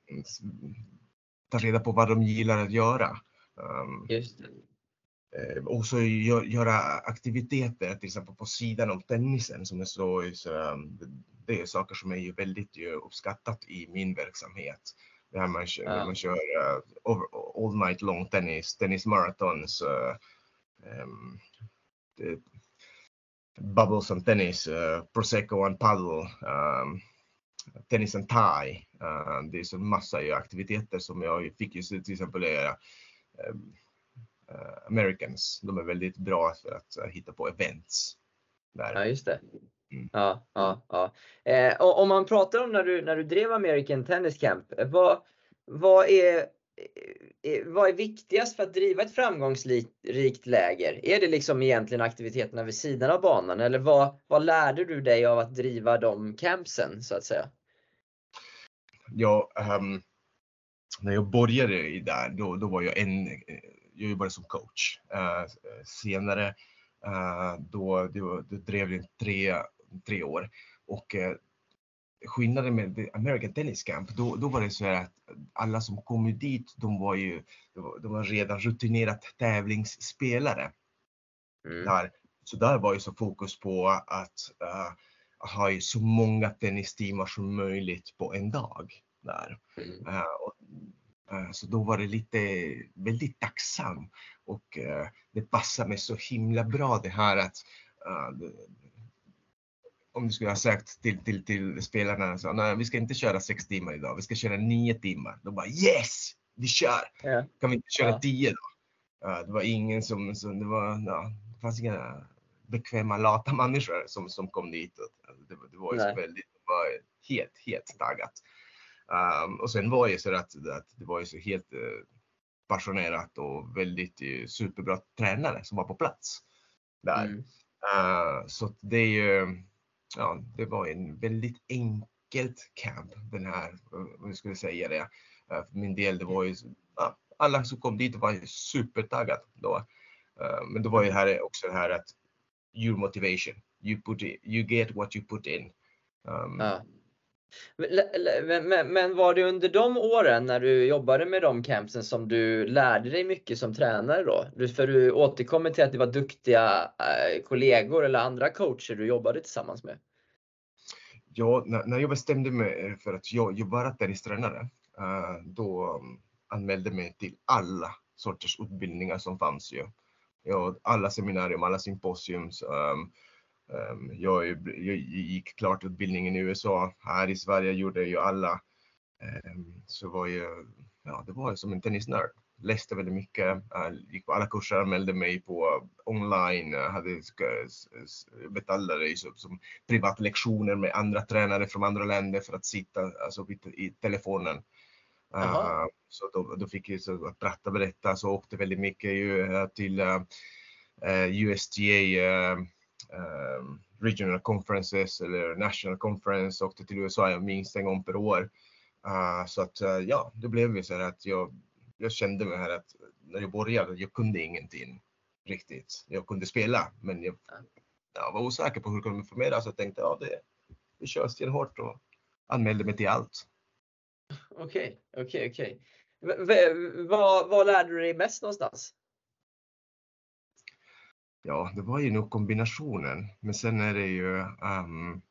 Ta reda på vad de gillar att göra. Um, Just det. Och så gör, göra aktiviteter till exempel på sidan om tennisen som är så, så det är saker som är ju väldigt ju uppskattat i min verksamhet. Det här man, ja. man kör uh, over, all night long tennis, tennis marathons, uh, um, det, bubbles and tennis, uh, prosecco and paddle, um, tennis and tie. Uh, det är så massa ju aktiviteter som jag fick ju till exempel göra. Um, Uh, Americans, de är väldigt bra för att uh, hitta på events där. Ja, just det. Mm. Ja, ja, ja. Eh, och om man pratar om när du, när du drev American Tennis Camp, vad, vad, är, vad är viktigast för att driva ett framgångsrikt läger? Är det liksom egentligen aktiviteterna vid sidan av banan, eller vad, vad lärde du dig av att driva de campsen så att säga? Ja, um, när jag började i där, då, då var jag en jag jobbade som coach. Uh, senare Uh, då, då, då drev det tre, tre år. Och uh, skillnaden med The American Tennis Camp, då, då var det så här att alla som kom ju dit, de var ju de var, de var redan rutinerat tävlingsspelare. Mm. Där. Så där var ju så fokus på att uh, ha ju så många tennistimmar som möjligt på en dag. Där. Mm. Uh, och, uh, så då var det lite väldigt tacksam. Och uh, det passade mig så himla bra det här att uh, det, om du skulle ha sagt till, till, till spelarna så, nej, vi ska inte köra sex timmar idag, vi ska köra nio timmar. De bara yes, vi kör. Ja. Kan vi inte köra Ja. tio då? Uh, det var ingen som, som det var, ja, det fanns inga bekväma lata människor som, som kom dit. Det, det var ju så väldigt, det var helt, helt taggat. Um, och sen var det så att, att det var ju så helt uh, passionerat och väldigt uh, superbra tränare som var på plats där. Mm. Uh, så det är ju, ja, det var en väldigt enkelt camp den här, om jag skulle säga det. Uh, för min del, det var ju, uh, alla som kom dit var ju supertaggat då. Uh, men det var ju här också det här att your motivation, you put it, you get what you put in. Um, ja. Men, men, men var det under de åren när du jobbade med de campsen som du lärde dig mycket som tränare då? Du, för du återkommer till att det var duktiga äh, kollegor eller andra coacher du jobbade tillsammans med. Ja, när, när jag bestämde mig för att jag, jag bara tennistränare, uh, då um, anmälde jag mig till alla sorters utbildningar som fanns ju. Ja, alla seminarium, alla symposiums. Um, um, jag, jag gick klart utbildningen i U S A. Här i Sverige gjorde jag ju alla. Um, så var jag, ja, det var som en tennisnörd. Läste väldigt mycket, uh, gick på alla kurser, anmälde mig på online, uh, hade betalade som, som privatlektioner med andra tränare från andra länder för att sitta alltså, i telefonen. Uh, så då, då fick jag så att prata, berätta, så åkte väldigt mycket ju, uh, till uh, uh, U S T A uh, uh, Regional Conferences eller National Conference, åkte till U S A minst en gång per år. Uh, så att uh, ja, det blev ju så här att jag, jag kände mig här att när jag började, jag kunde ingenting riktigt. Jag kunde spela, men jag, jag var osäker på hur jag kunde förmedla, så jag tänkte ja, det, det kör stenhårt och anmälde mig till allt. Okej, okej, okej. Vad, vad lärde du dig mest någonstans? Ja, det var ju nog kombinationen. Men sen är det ju... Um,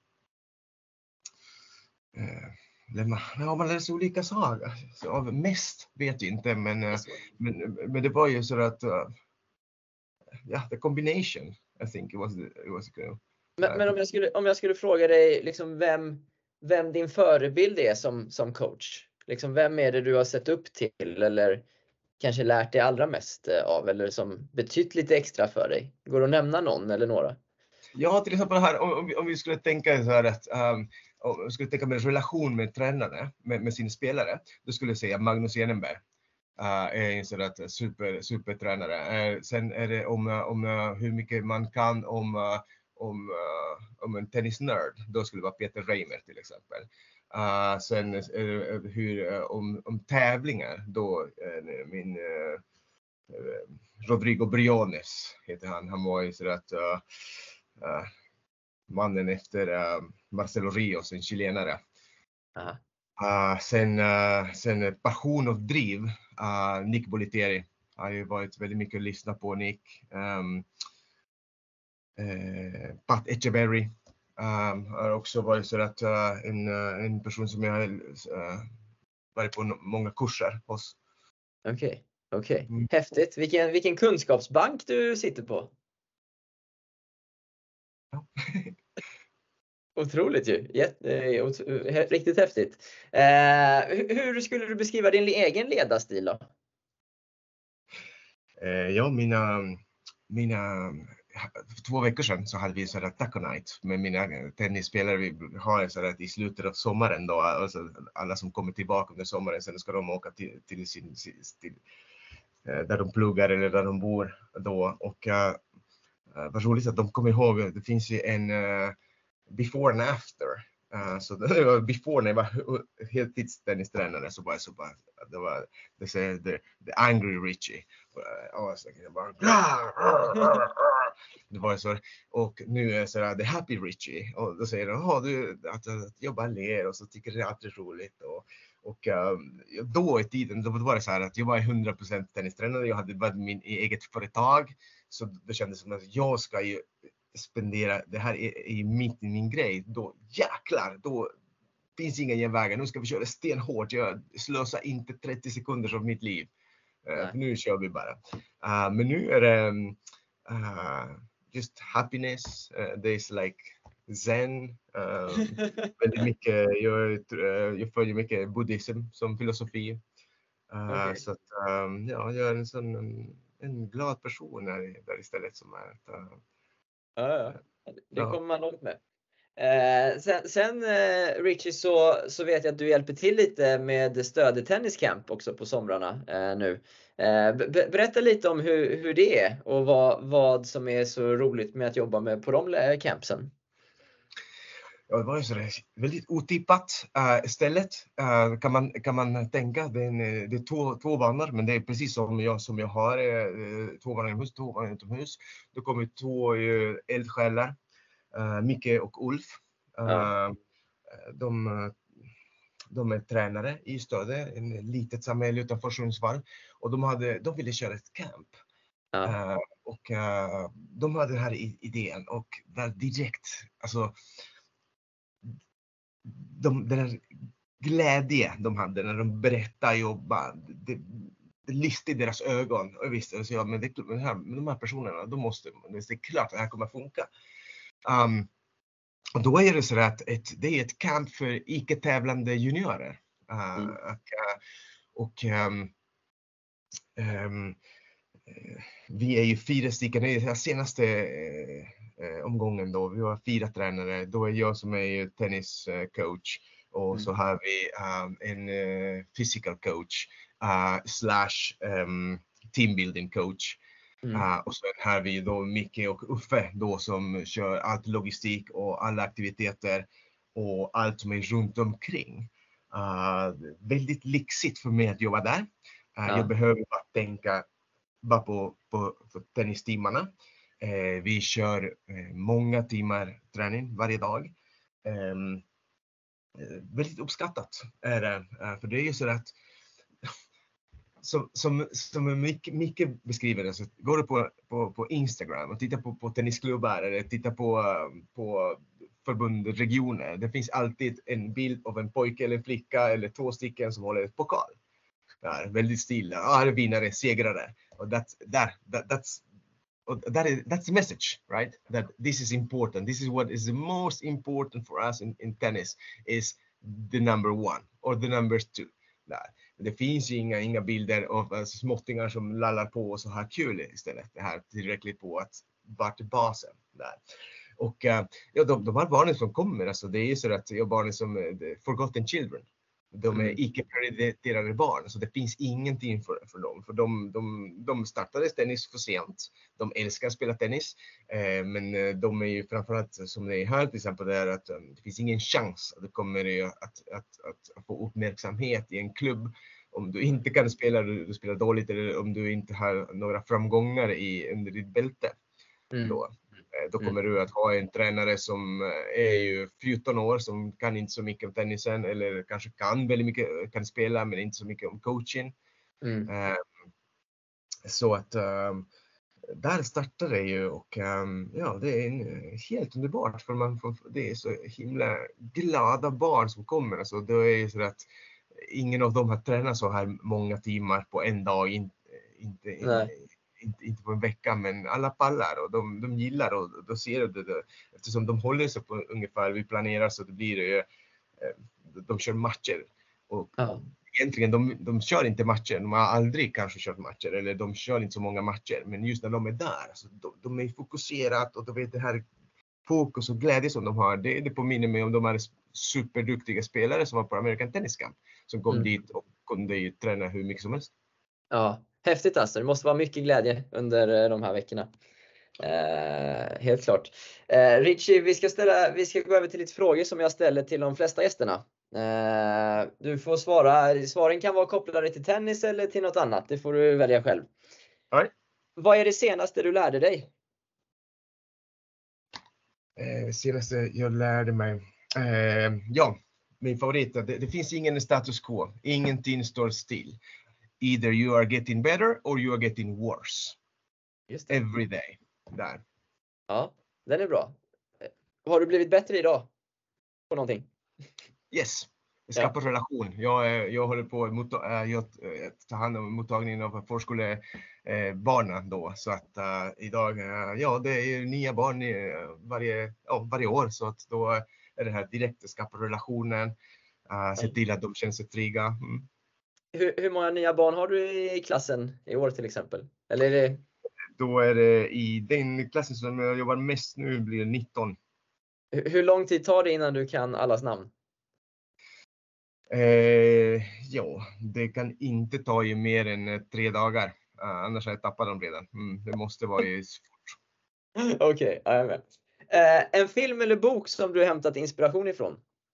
uh, man, ja, man lär sig olika saker. Så, mest vet jag inte, men, uh, men, men det var ju så att... Ja, uh, yeah, the combination, I think it was... The, it was uh, men men om, jag skulle, om jag skulle fråga dig liksom vem, vem din förebild är som, som coach? Liksom, vem är det du har sett upp till eller kanske lärt dig allra mest av eller som betytt lite extra för dig? Går det att nämna någon eller några? Jag har till exempel här, om vi, om vi skulle tänka så här att um, om vi skulle tänka med relation med tränare, med, med sina spelare, då skulle jag säga Magnus Jenenberg uh, är en sån där super, supertränare. Uh, sen är det om, om uh, hur mycket man kan om, uh, om, uh, om en tennisnörd, då skulle det vara Peter Reimer till exempel. Uh, sen uh, hur, uh, om, om tävlingar, då uh, min uh, uh, Rodrigo Briones heter han. Han var ju så att uh, uh, mannen efter uh, Marcelo Rios, en chilenare. Uh-huh. Uh, sen, uh, sen passion och driv, uh, Nick Bollettieri. Jag har ju varit väldigt mycket att lyssna på Nick. Um, uh, Pat Echeverry. Um, har också varit så att uh, en, uh, en person som jag har uh, varit på no- många kurser hos. Okej, okay, okej. Okay. Mm. Häftigt. Vilken, vilken kunskapsbank du sitter på. Ja. Otroligt ju. Jätte, ot, riktigt häftigt. Eh, hur skulle du beskriva din egen ledarstil då? Eh, ja, mina, mina för två veckor sedan så hade vi så här taco night med mina tennisspelare. Vi har så här i slutet av sommaren då, alltså alla som kommer tillbaka under sommaren, sen ska de åka till, till sin till, där de pluggar eller där de bor då. Och uh, vad roligt att de kommer ihåg, det finns ju en uh, before and after. Uh, så det var before när jag var heltidstennistränare, så var jag så bara, det var det säger the, the angry Richie. Uh, I was like, bara, det var så, och nu är så där, the happy Richie. Och då säger de, jaha, du, att, att jag bara ler och så tycker det att det är roligt. Och, och um, då i tiden, då var det så här att jag var hundra procent tennistränare. Jag hade bara min eget företag. Så det kändes som att jag ska ju spendera, det här är, är mitt i min grej. Då jäklar, då finns ingen genvägar. Nu ska vi köra stenhårt. Jag slösar inte trettio sekunder av mitt liv. Uh, nu kör vi bara. Uh, men nu är det um, uh, just happiness. Uh, there's like zen. Um, väldigt mycket, jag, uh, jag följer mycket buddhism som filosofi. Uh, okay. Så att, um, ja, jag är en sån en, en glad person där, där istället som är att, uh, ja, ja. Det kommer man långt med. Eh, sen sen eh, Richie, så, så vet jag att du hjälper till lite med Stöde tenniscamp också på somrarna eh, nu. Eh, be- berätta lite om hur, hur det är och vad, vad som är så roligt med att jobba med på de campsen. Ja, det var ju så där, väldigt otippat uh, stället uh, kan, man, kan man tänka. Det är, en, det är två, två vanor, men det är precis som jag, som jag har uh, två vanor inomhus, två vanor utomhus. Då kommer två uh, eldsjälar, uh, Micke och Ulf. Uh, ja. de, de är tränare i Stöde, en litet samhälle utanför Sundsvall. Och de, hade, de ville köra ett camp. Ja. Uh, och uh, de hade den här idén och där direkt, alltså De, den här glädje de hade när de berättade jobba, det, det lyste i deras ögon. Och jag visste, så ja, men det, de, här, de här personerna, de måste, det är klart att det här kommer att funka. Um, och då är det så att ett, det är ett camp för icke-tävlande juniorer. Uh, mm. Och, och um, um, vi är ju fyra stycken, det är den senaste eh, omgången då, vi var fyra tränare, då är jag som är tenniscoach och mm. så har vi um, en uh, physical coach uh, slash um, teambuilding coach. Mm. Uh, och så har vi då Micke och Uffe då som kör allt logistik och alla aktiviteter och allt som är runt omkring. Uh, väldigt lyxigt för mig att jobba där. Uh, ja. Jag behöver bara tänka bara på, på, på tennistimmarna. Eh, vi kör eh, många timmar träning varje dag. Eh, väldigt uppskattat är det. Eh, för det är ju så att som, som, som Micke, Micke beskriver det, så går du på, på, på Instagram och tittar på, på tennisklubbar eller tittar på, på förbundregioner. Det finns alltid en bild av en pojke eller en flicka eller två stycken som håller ett pokal. Ja, väldigt stilla. Ja, det vinnare, segrare. Och that, that, that, that's, that is, that's the message, right? That this is important. This is what is the most important for us in, in tennis is the number one or the number two. Där. Det finns ju inga, inga bilder av alltså, småttingar som lallar på och så har kul istället. Det här tillräckligt på att vara till basen där. Och uh, ja, de, de här barnen som kommer, alltså, det är ju så att jag barnen som uh, forgotten children. De är mm. icke-prioriterade barn, så det finns ingenting för, för dem. För de, de, de startade tennis för sent. De älskar att spela tennis. Eh, men de är ju framförallt, som det är här till exempel, där att um, det finns ingen chans att det kommer ju att, att, att, att få uppmärksamhet i en klubb. Om du inte kan spela, du, du spelar dåligt, eller om du inte har några framgångar i, under ditt bälte. Mm. Då. Då kommer mm. du att ha en tränare som är ju fjorton år som kan inte så mycket om tennisen eller kanske kan väldigt mycket, kan spela men inte så mycket om coaching. Mm. Um, så att um, där startar det ju och um, ja, det är en, helt underbart för man får, det är så himla glada barn som kommer. Alltså, det är så att ingen av dem har tränat så här många timmar på en dag, inte, inte, inte, inte på en vecka, men alla pallar och de, de gillar och då ser du det, eftersom de håller sig på ungefär, vi planerar så det blir det, de kör matcher och ja. Egentligen de, de kör inte matcher, de har aldrig kanske kört matcher eller de kör inte så många matcher, men just när de är där, alltså, de, de är fokuserat och de vet det här fokus och glädje som de har, det, det påminner mig om de här superduktiga spelare som var på American Tennis Camp som kom mm. dit och kunde ju träna hur mycket som helst. Ja, häftigt alltså. Det måste vara mycket glädje under de här veckorna. Eh, helt klart. Eh, Richie, vi ska, ställa, vi ska gå över till lite frågor som jag ställer till de flesta gästerna. Eh, du får svara. Svaren kan vara kopplade till tennis eller till något annat. Det får du välja själv. Nej. Vad är det senaste du lärde dig? Eh, senaste jag lärde mig. Eh, ja, min favorit. Det, det finns ingen status quo. Ingenting står still. Either you are getting better or you are getting worse. Just det. Every day. Där. Ja, den är bra. Har du blivit bättre idag på någonting? Yes. Skapa ja. relation. Jag, jag håller på att jag tar hand om mottagningen av förskolebarnen då. Så att uh, idag, uh, ja det är ju nya barn uh, varje, uh, varje år. Så att då är det här direkt skapa relationen. Uh, se till att de känner sig trygga. Mm. Hur, hur många nya barn har du i klassen i år till exempel? Eller är det... Då är det i den klassen som jag jobbar mest nu blir nitton. Hur, hur lång tid tar det innan du kan allas namn? Eh, ja, det kan inte ta ju mer än eh, tre dagar. Uh, annars har jag tappat dem redan. Mm, det måste vara ju fort. Okej, okay, jag är med. Eh, en film eller bok som du hämtat inspiration ifrån?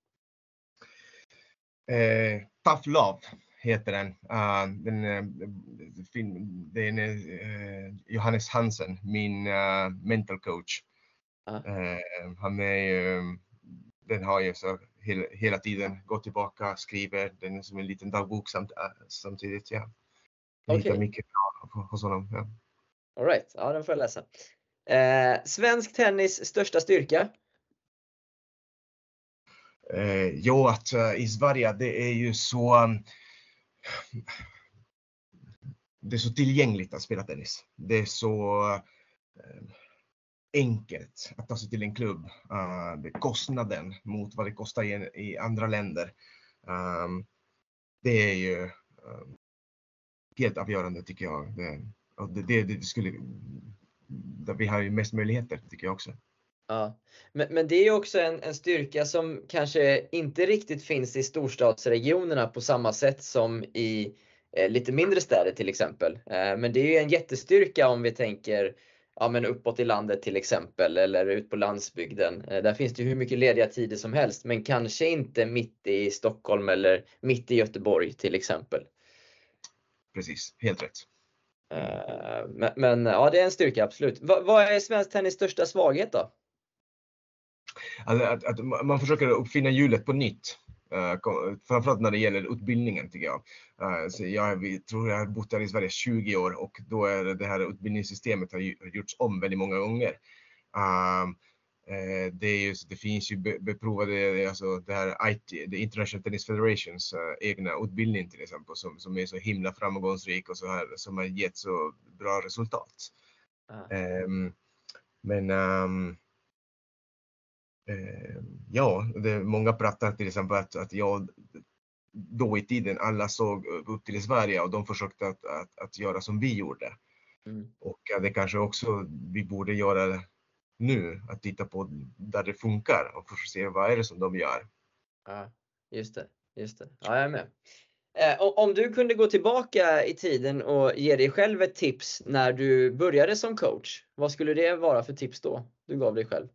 Eh, Tough Love heter den. Uh, den uh, film, den är uh, Johannes Hansen, min uh, mental coach. Uh. Uh, han är uh, den har ju så hela, hela tiden gått tillbaka, skriver, den är som en liten dagbok samt, samtidigt. Ja. Jag hittar mycket bra hos honom. Ja. All right, ja den får jag läsa. Eh, svensk tennis största styrka? Eh, jo, att uh, i Sverige det är ju så um, det är så tillgängligt att spela tennis. Det är så uh, enkelt att ta sig till en klubb. Uh, det kostnaden mot vad det kostar i, i andra länder. Um, det är ju uh, helt avgörande tycker jag. Det, och det, det, det skulle, där vi har ju mest möjligheter tycker jag också. Ja, men, men det är ju också en, en styrka som kanske inte riktigt finns i storstadsregionerna på samma sätt som i eh, lite mindre städer till exempel. Eh, men det är ju en jättestyrka om vi tänker ja, men uppåt i landet till exempel eller ut på landsbygden. Eh, där finns det ju hur mycket lediga tider som helst, men kanske inte mitt i Stockholm eller mitt i Göteborg till exempel. Precis, helt rätt. Uh, men, men ja, det är en styrka absolut. Va, vad är svensk tennis största svaghet då? Alltså, att, att man försöker uppfinna hjulet på nytt. Uh, framförallt när det gäller utbildningen tycker jag. Uh, så jag vi, tror jag har bott här i Sverige tjugo år och då är det, det här utbildningssystemet har gjorts om väldigt många gånger. Uh, uh, det, är ju, det finns ju be, beprovade, alltså det här I T, the International Tennis Federations uh, egna utbildning till exempel som, som är så himla framgångsrik och så här som har gett så bra resultat. Uh. Um, men um, Eh, ja, det, många pratar till exempel att, att jag då i tiden alla såg upp till Sverige och de försökte att, att, att göra som vi gjorde. Mm. Och ja, det kanske också vi borde göra nu, att titta på där det funkar och försöka se vad är det som de gör. Ja, just det, just det. Ja, jag är med. Eh, om du kunde gå tillbaka i tiden och ge dig själv ett tips när du började som coach, vad skulle det vara för tips då du gav dig själv?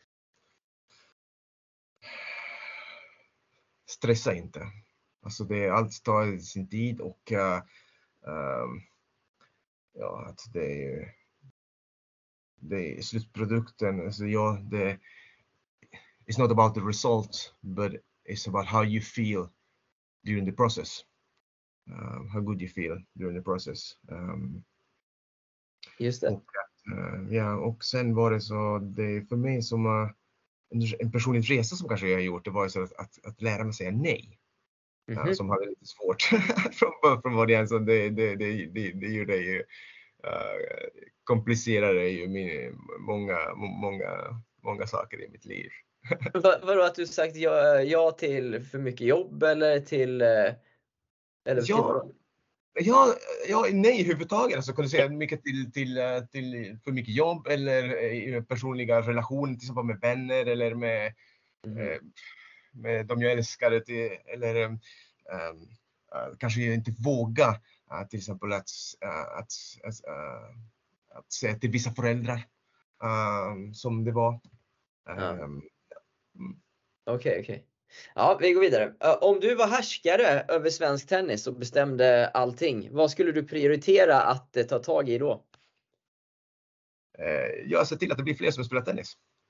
Stressa inte. Alltså det allt tar sin tid och uh, um, ja, att det är det är slutprodukten. Alltså ja, det it's not about the result, but it's about how you feel during the process. Uh, how good you feel during the process. Um, Just det. Och, uh, ja, och sen var det så det för mig som uh, en personlig resa som kanske jag har gjort, det var så att, att, att lära mig säga nej. Mm-hmm. uh, som hade lite svårt från, från början, så det, det, det, det, det gjorde ju uh, komplicerade ju min, många, många, många saker i mitt liv. Vad, vadå att du sagt ja, ja till för mycket jobb eller till eller ja. till vad? Ja, ja, nej i huvudtaget. Alltså kunde säga mycket till, till, till för mycket jobb eller personliga relationer till exempel med vänner eller med, mm. med de jag älskar till, eller um, uh, kanske inte våga uh, till exempel att, uh, att, att, uh, att säga till vissa föräldrar uh, som det var. Um, ja. mm. Okej, okej. Ja, vi går vidare. Om du var härskare över svensk tennis och bestämde allting, vad skulle du prioritera att ta tag i då? Jag ser till att det blir fler som spelar tennis.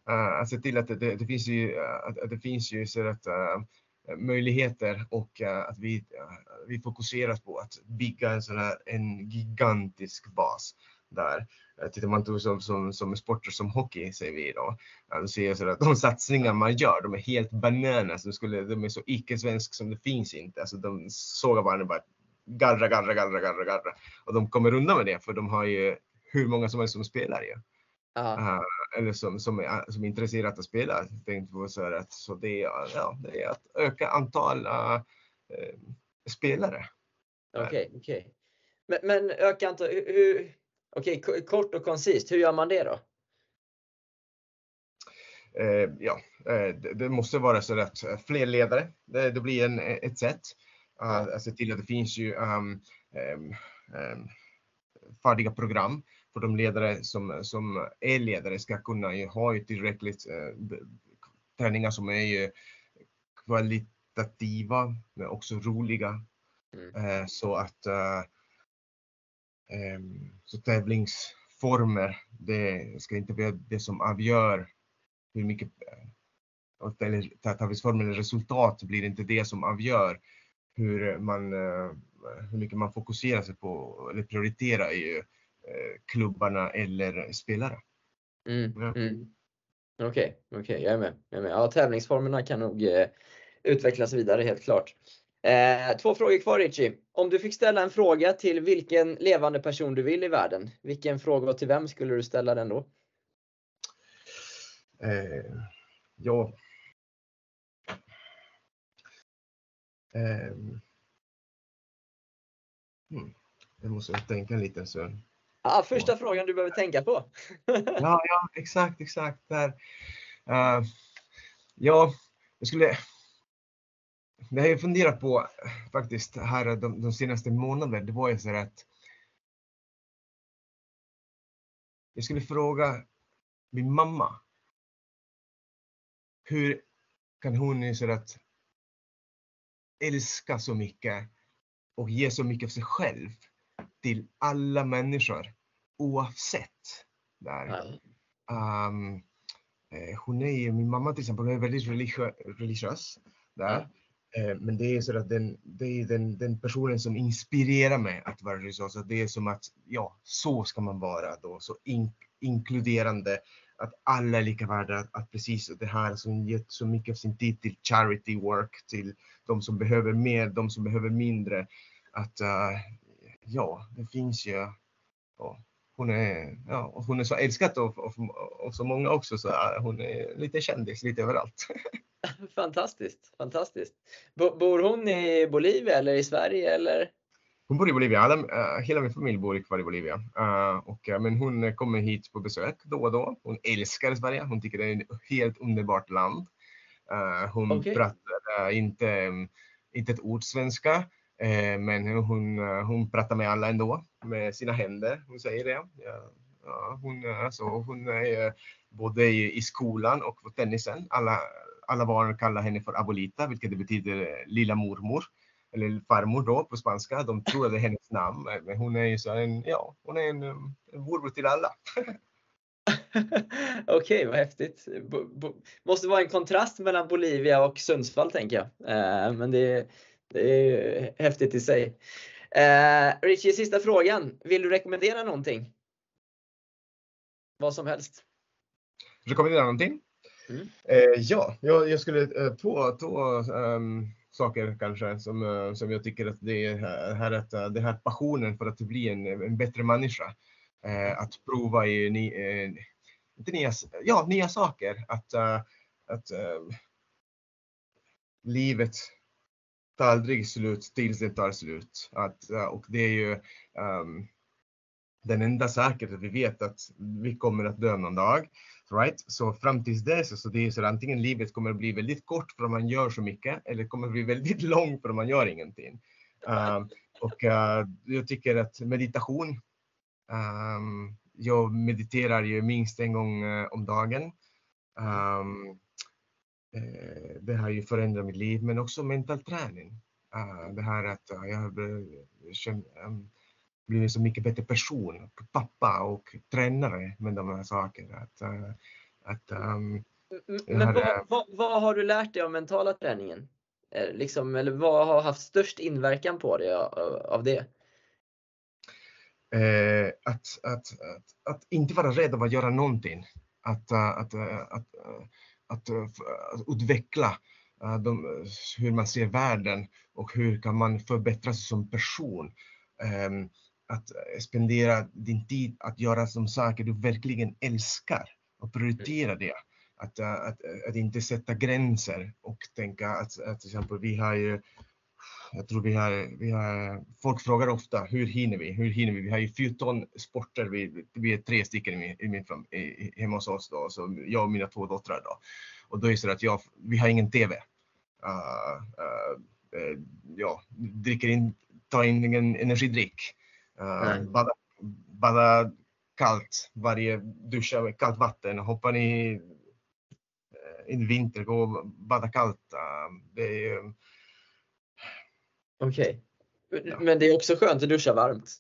uh, att se till att det, det finns ju, uh, att, att det finns ju så att, uh, möjligheter och uh, att vi, uh, vi fokuserar på att bygga en sån här en gigantisk bas där. Uh, tittar man på som, som, som sporter som hockey, säger vi då, uh, då ser jag så att de satsningar man gör, de är helt bananas. De, skulle, de är så icke-svensk som det finns inte. Alltså de sågar bara, bara garra, garra, garra, garra, garra. Och de kommer undan med det, för de har ju hur många som helst som spelar ju. Uh, eller som, som, är, som är intresserade att spela. Tänkte på så, att, så det, är, ja, det är att öka antal uh, uh, spelare. Okej, okay, okej. Okay. Men, men öka antal, hur, okej, okay, kort och koncist, hur gör man det då? Uh, ja, uh, det, det måste vara så att uh, fler ledare, det, det blir en, ett sätt. Uh, att se till att det finns ju um, um, um, färdiga program för de ledare som, som är ledare ska kunna ju, ha ju tillräckligt eh, träningar som är ju kvalitativa men också roliga. Mm. Eh, så att eh, eh, så tävlingsformer, det ska inte vara det som avgör hur mycket eh, eller tävlingsformer eller resultat blir inte det som avgör hur man eh, hur mycket man fokuserar sig på eller prioriterar ju klubbarna eller spelare. Mm, ja. mm. Okej, okay, okay, jag är med. Jag är med. Ja, tävlingsformerna kan nog eh, utvecklas vidare, helt klart. Eh, två frågor kvar, Richie. Om du fick ställa en fråga till vilken levande person du vill i världen, vilken fråga och till vem skulle du ställa den då? Eh, ja. Eh, hmm. Jag måste tänka en liten stund. Ja, första frågan du behöver tänka på. ja, ja, exakt, exakt. Där. Uh, ja, jag skulle... Det har jag funderat på faktiskt här de, de senaste månaderna. Det var ju så att jag skulle fråga min mamma. Hur kan hon ju så att älska så mycket och ge så mycket av sig själv till alla människor oavsett där. Mm. Um, eh, hon är ju, min mamma till exempel, är väldigt religiö- religiös där. Mm. Eh, men det är så att den, det är den, den personen som inspirerar mig att vara religiös. Så det är som att, ja, så ska man vara då. Så in, inkluderande, att alla är lika värda, att, att precis det här som gett så mycket av sin tid till charity work, till de som behöver mer, de som behöver mindre. Att uh, ja, det finns ju, ja, hon är, ja, hon är så älskad och, och, och så många också, så hon är lite kändis lite överallt. Fantastiskt, fantastiskt. Bor hon i Bolivia eller i Sverige eller? Hon bor i Bolivia. Alla, uh, hela min familj bor kvar i Bolivia. Uh, och, uh, men hon kommer hit på besök då och då. Hon älskar Sverige. Hon tycker det är ett helt underbart land. Uh, hon okay. pratar uh, inte, um, inte ett ord svenska. Uh, men hon, uh, hon pratar med alla ändå. Med sina händer. Hon säger det. Ja, ja, hon, alltså, hon är uh, både i, i skolan och på tennisen. Alla, alla barn kallar henne för abuelita. Vilket det betyder lilla mormor. Eller farmor då på spanska. De tror att det är hennes namn. Men hon är ju så en, ja, hon är en, en morbror till alla. Okej, okay, vad häftigt. Bo, bo, måste vara en kontrast mellan Bolivia och Sundsvall, tänker jag. Eh, men det, det är häftigt i sig. Eh, Richie, sista frågan. Vill du rekommendera någonting? Vad som helst. Rekommendera någonting? Mm. Eh, ja, jag, jag skulle eh, två, två um, saker kanske som, uh, som jag tycker att det är här, att, det här passionen för att bli en, en bättre människa. Eh, att prova i ny, eh, inte nya, ja, nya saker. Att, uh, att uh, livet tar aldrig slut tills det tar slut. Att, uh, och det är ju um, den enda säkerhet att vi vet att vi kommer att dö någon dag. Right? Så fram tills dess, så det är så att antingen livet kommer att bli väldigt kort för att man gör så mycket, eller kommer att bli väldigt långt för att man gör ingenting. Uh, och uh, jag tycker att meditation, um, jag mediterar ju minst en gång uh, om dagen. Um, uh, det har ju förändrat mitt liv, men också mental träning. Uh, det här att uh, jag har um, blivit så mycket bättre person, pappa och tränare med de här sakerna. Att, uh, Att, um, Men här, vad, vad, vad har du lärt dig av mentala träningen? Eh, liksom, eller vad har haft störst inverkan på dig av, av det? Eh, att, att, att, att inte vara rädd av att göra någonting. Att, uh, att, uh, att, uh, att, uh, att utveckla uh, de, hur man ser världen och hur kan man förbättra sig som person. Um, att spendera din tid att göra de saker du verkligen älskar och prioritera det. Att, uh, att, att inte sätta gränser och tänka att, att till exempel vi har ju Jag tror vi har, vi har, folk frågar ofta, hur hinner vi? Hur hinner vi? Vi har ju fjorton sporter, vi, vi är tre stycken i min, i min fam, i, hemma hos oss då, så jag och mina två döttrar då. Och då är det så att jag, vi har ingen tv. Uh, uh, uh, ja, dricker in, tar in ingen energidryck. Uh, bada, bada kallt, varje duscha med kallt vatten, hoppar i uh, in vinter, gå och bada kallt. Uh, det är uh, Okej. Okay. Ja. Men det är också skönt att duscha varmt.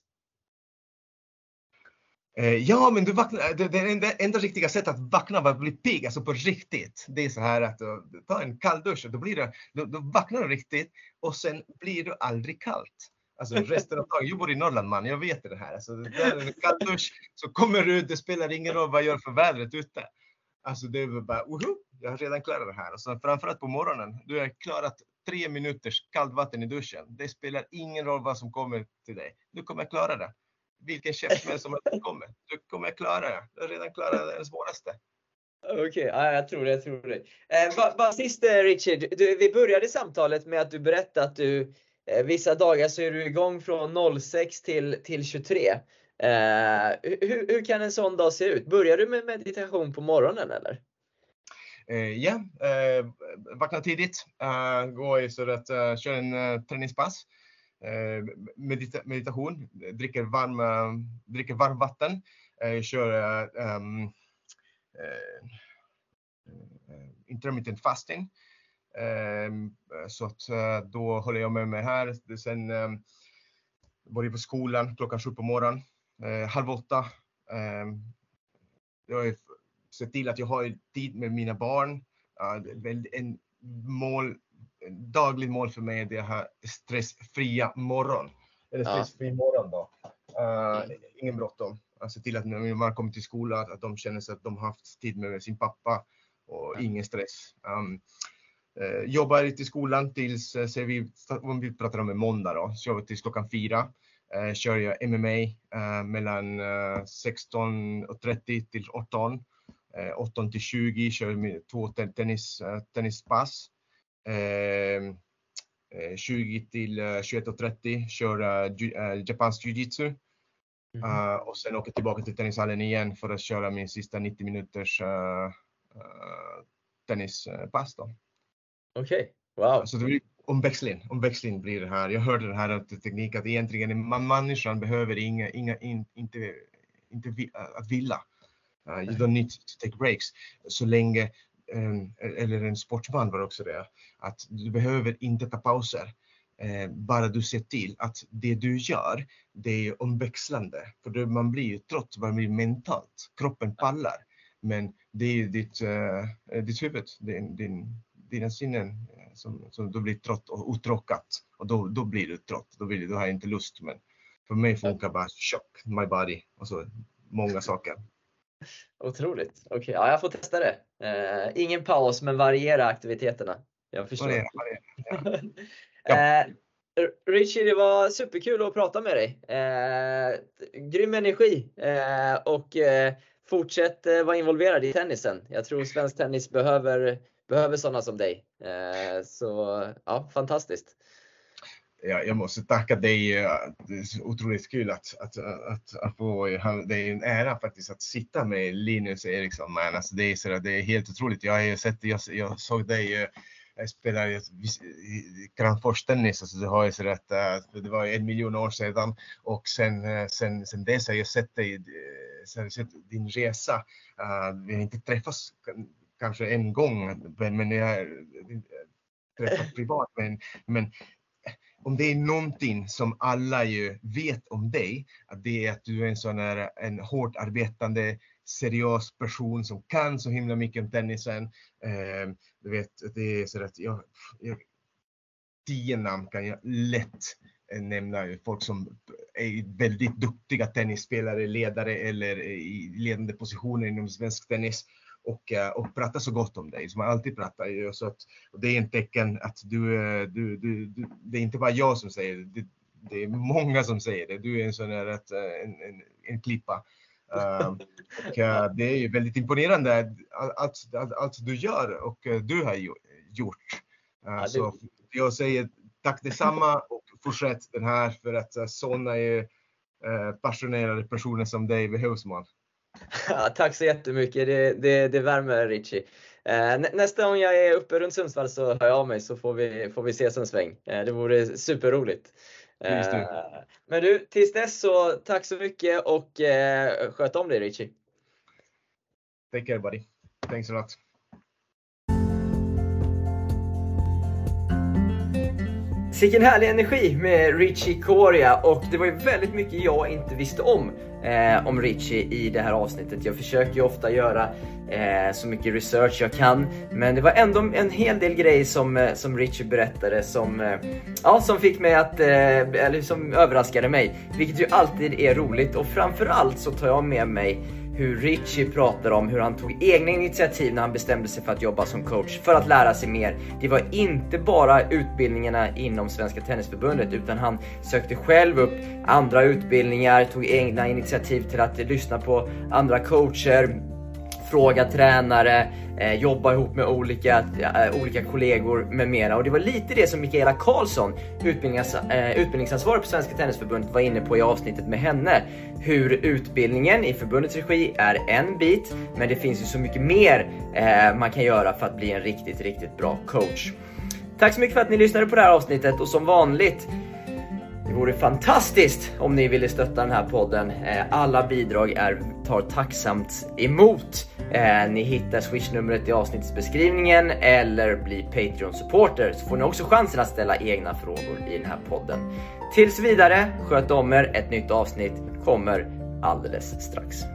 Eh, ja, men du vaknar, det, det är enda, enda riktiga sättet att vakna var att bli pigg, alltså på riktigt. Det är så här att uh, ta en kall dusch, då, blir det, då, då vaknar du riktigt och sen blir du aldrig kallt. Alltså resten av dagen, jag bor i Norrland man, jag vet det här. Alltså, det är en kall dusch, så kommer du ut, det spelar ingen roll vad jag gör för vädret ute. Alltså det är bara, woho, jag har redan klarat det här. Och så framförallt på morgonen, du har klarat tre minuters kallt vatten i duschen. Det spelar ingen roll vad som kommer till dig. Du kommer klara det. Vilken käftsmäll som helst kommer. Du kommer klara det. Du har redan klarat det svåraste. Okej, okay, ja, jag tror det. Jag tror det. Eh, bara, bara sist Richard, du, vi började samtalet med att du berättade att du eh, vissa dagar så är du igång från noll sex till, till tjugotre. Eh, hur, hur kan en sån dag se ut? Börjar du med meditation på morgonen eller? Eh, ja, eh, vakna tidigt, eh, gå i så att uh, köra en uh, träningspass, eh, medita- meditation, dricker varm, uh, dricker varm vatten, eh, kör uh, um, uh, intermittent fasting, eh, så att uh, då håller jag med mig här. Sen um, börjar på skolan klockan sju på morgonen, eh, halv åtta. Eh, jag är se till att jag har tid med mina barn. Uh, en mål, en daglig mål för mig är det här stressfria morgon. Eller stressfri ja. morgon då. Uh, mm. Ingen bråttom. Se till att när man kommer till skolan att de känner sig att de har haft tid med sin pappa och mm. ingen stress. Um, uh, jobbar till skolan tills, uh, så vi, om vi pratar om en måndag då, så jobbar tills klockan fyra. Uh, kör jag M M A uh, mellan uh, sexton och trettio till arton. Eh, åtton till tjugo kör vi två tennis, uh, tennispass. Eh, tjugo till tjugoett och trettio kör uh, ju, uh, japansk jiu-jitsu. Mm. Uh, och sen åker tillbaka till tennishallen igen för att köra min sista nittio minuters uh, uh, tennispass då. Okej, okay. Wow. Så det blir omväxling, omväxling blir det här. Jag hörde den här tekniken att egentligen man, människan behöver inga, inga in, inte, inte vi, att vilja. Uh, you don't need to take breaks. Så länge, um, eller en sportsman var också det, att du behöver inte ta pauser. Uh, bara du ser till att det du gör, det är omväxlande. För då, man blir ju trött, man blir mentalt. Kroppen pallar. Men det är ditt, uh, ditt huvud, din, din, dina sinnen som, som då blir trött och uttråkat. Och då, då blir du trött, då, vill, då har jag inte lust. Men för mig funkar bara shock, my body och så många saker. Otroligt. Okej, okay. Ja, jag får testa det. Eh, ingen paus, men variera aktiviteterna. Jag förstår. Variera, variera. Ja. eh, Richie, det var superkul att prata med dig. Eh, grym energi. Eh, och eh, fortsätt eh, vara involverad i tennisen. Jag tror svensk tennis behöver, behöver sådana som dig. Eh, så ja, fantastiskt. Ja, jag måste tacka dig. Det är så otroligt kul att, att, att, att få, det är en ära faktiskt att sitta med Linus Eriksson. Man. Alltså det, är så, det är helt otroligt. Jag har sett, jag, jag såg dig, jag spelade i Kramfors tennis, alltså det har jag så att det var en miljon år sedan och sen, sen, sen dess har jag sett dig, så sett din resa. Vi har inte träffats kanske en gång, men jag har träffat privat, men, men om det är någonting som alla ju vet om dig, att det är att du är en sån här en hårt arbetande seriös person som kan så himla mycket om tennisen. Eh, du vet, det är så att jag, jag tio namn kan jag lätt nämna. Folk som är väldigt duktiga tennisspelare, ledare eller i ledande positioner inom svensk tennis. Och, och prata så gott om dig som man alltid pratar. Så att, och det är en tecken att du, du, du, du, det är inte bara jag som säger det, det, det är många som säger det. Du är en sån här en, en, en klippa. Uh, och, uh, det är ju väldigt imponerande allt, allt, allt du gör och uh, du har gjort. Uh, ja, det... Så jag säger tack detsamma och fortsätt den här, för att uh, sådana är uh, passionerade personer som dig behövs man. Ja, tack så jättemycket, det, det, det värmer Richie. Eh, nästa gång jag är uppe runt Sundsvall så hör jag av mig, så får vi, får vi ses en sväng. Eh, det vore superroligt. Eh, men du, tills dess så tack så mycket och eh, sköt om dig Richie. Take care buddy. Thanks a lot. Vilken härlig energi med Richie Coria, och det var ju väldigt mycket jag inte visste om eh, om Richie i det här avsnittet. Jag försöker ju ofta göra eh, så mycket research jag kan, men det var ändå en hel del grejer som, eh, som Richie berättade som, eh, ja, som fick mig att, eh, eller som överraskade mig, vilket ju alltid är roligt. Och framförallt så tar jag med mig hur Richie pratar om hur han tog egna initiativ när han bestämde sig för att jobba som coach för att lära sig mer. Det var inte bara utbildningarna inom Svenska Tennisförbundet, utan han sökte själv upp andra utbildningar, tog egna initiativ till att lyssna på andra coacher, fråga tränare, eh, jobba ihop med olika, eh, olika kollegor med mera. Och det var lite det som Mikaela Karlsson, utbildnings, eh, utbildningsansvarig på Svenska Tennisförbundet, var inne på i avsnittet med henne. Hur utbildningen i förbundets regi är en bit, men det finns ju så mycket mer eh, man kan göra för att bli en riktigt, riktigt bra coach. Tack så mycket för att ni lyssnade på det här avsnittet, och som vanligt, det vore fantastiskt om ni ville stötta den här podden. Alla bidrag är, tar tacksamt emot. Ni hittar Swish-numret i avsnittsbeskrivningen eller bli Patreon-supporter, så får ni också chansen att ställa egna frågor i den här podden. Tills vidare, sköt om er. Ett nytt avsnitt kommer alldeles strax.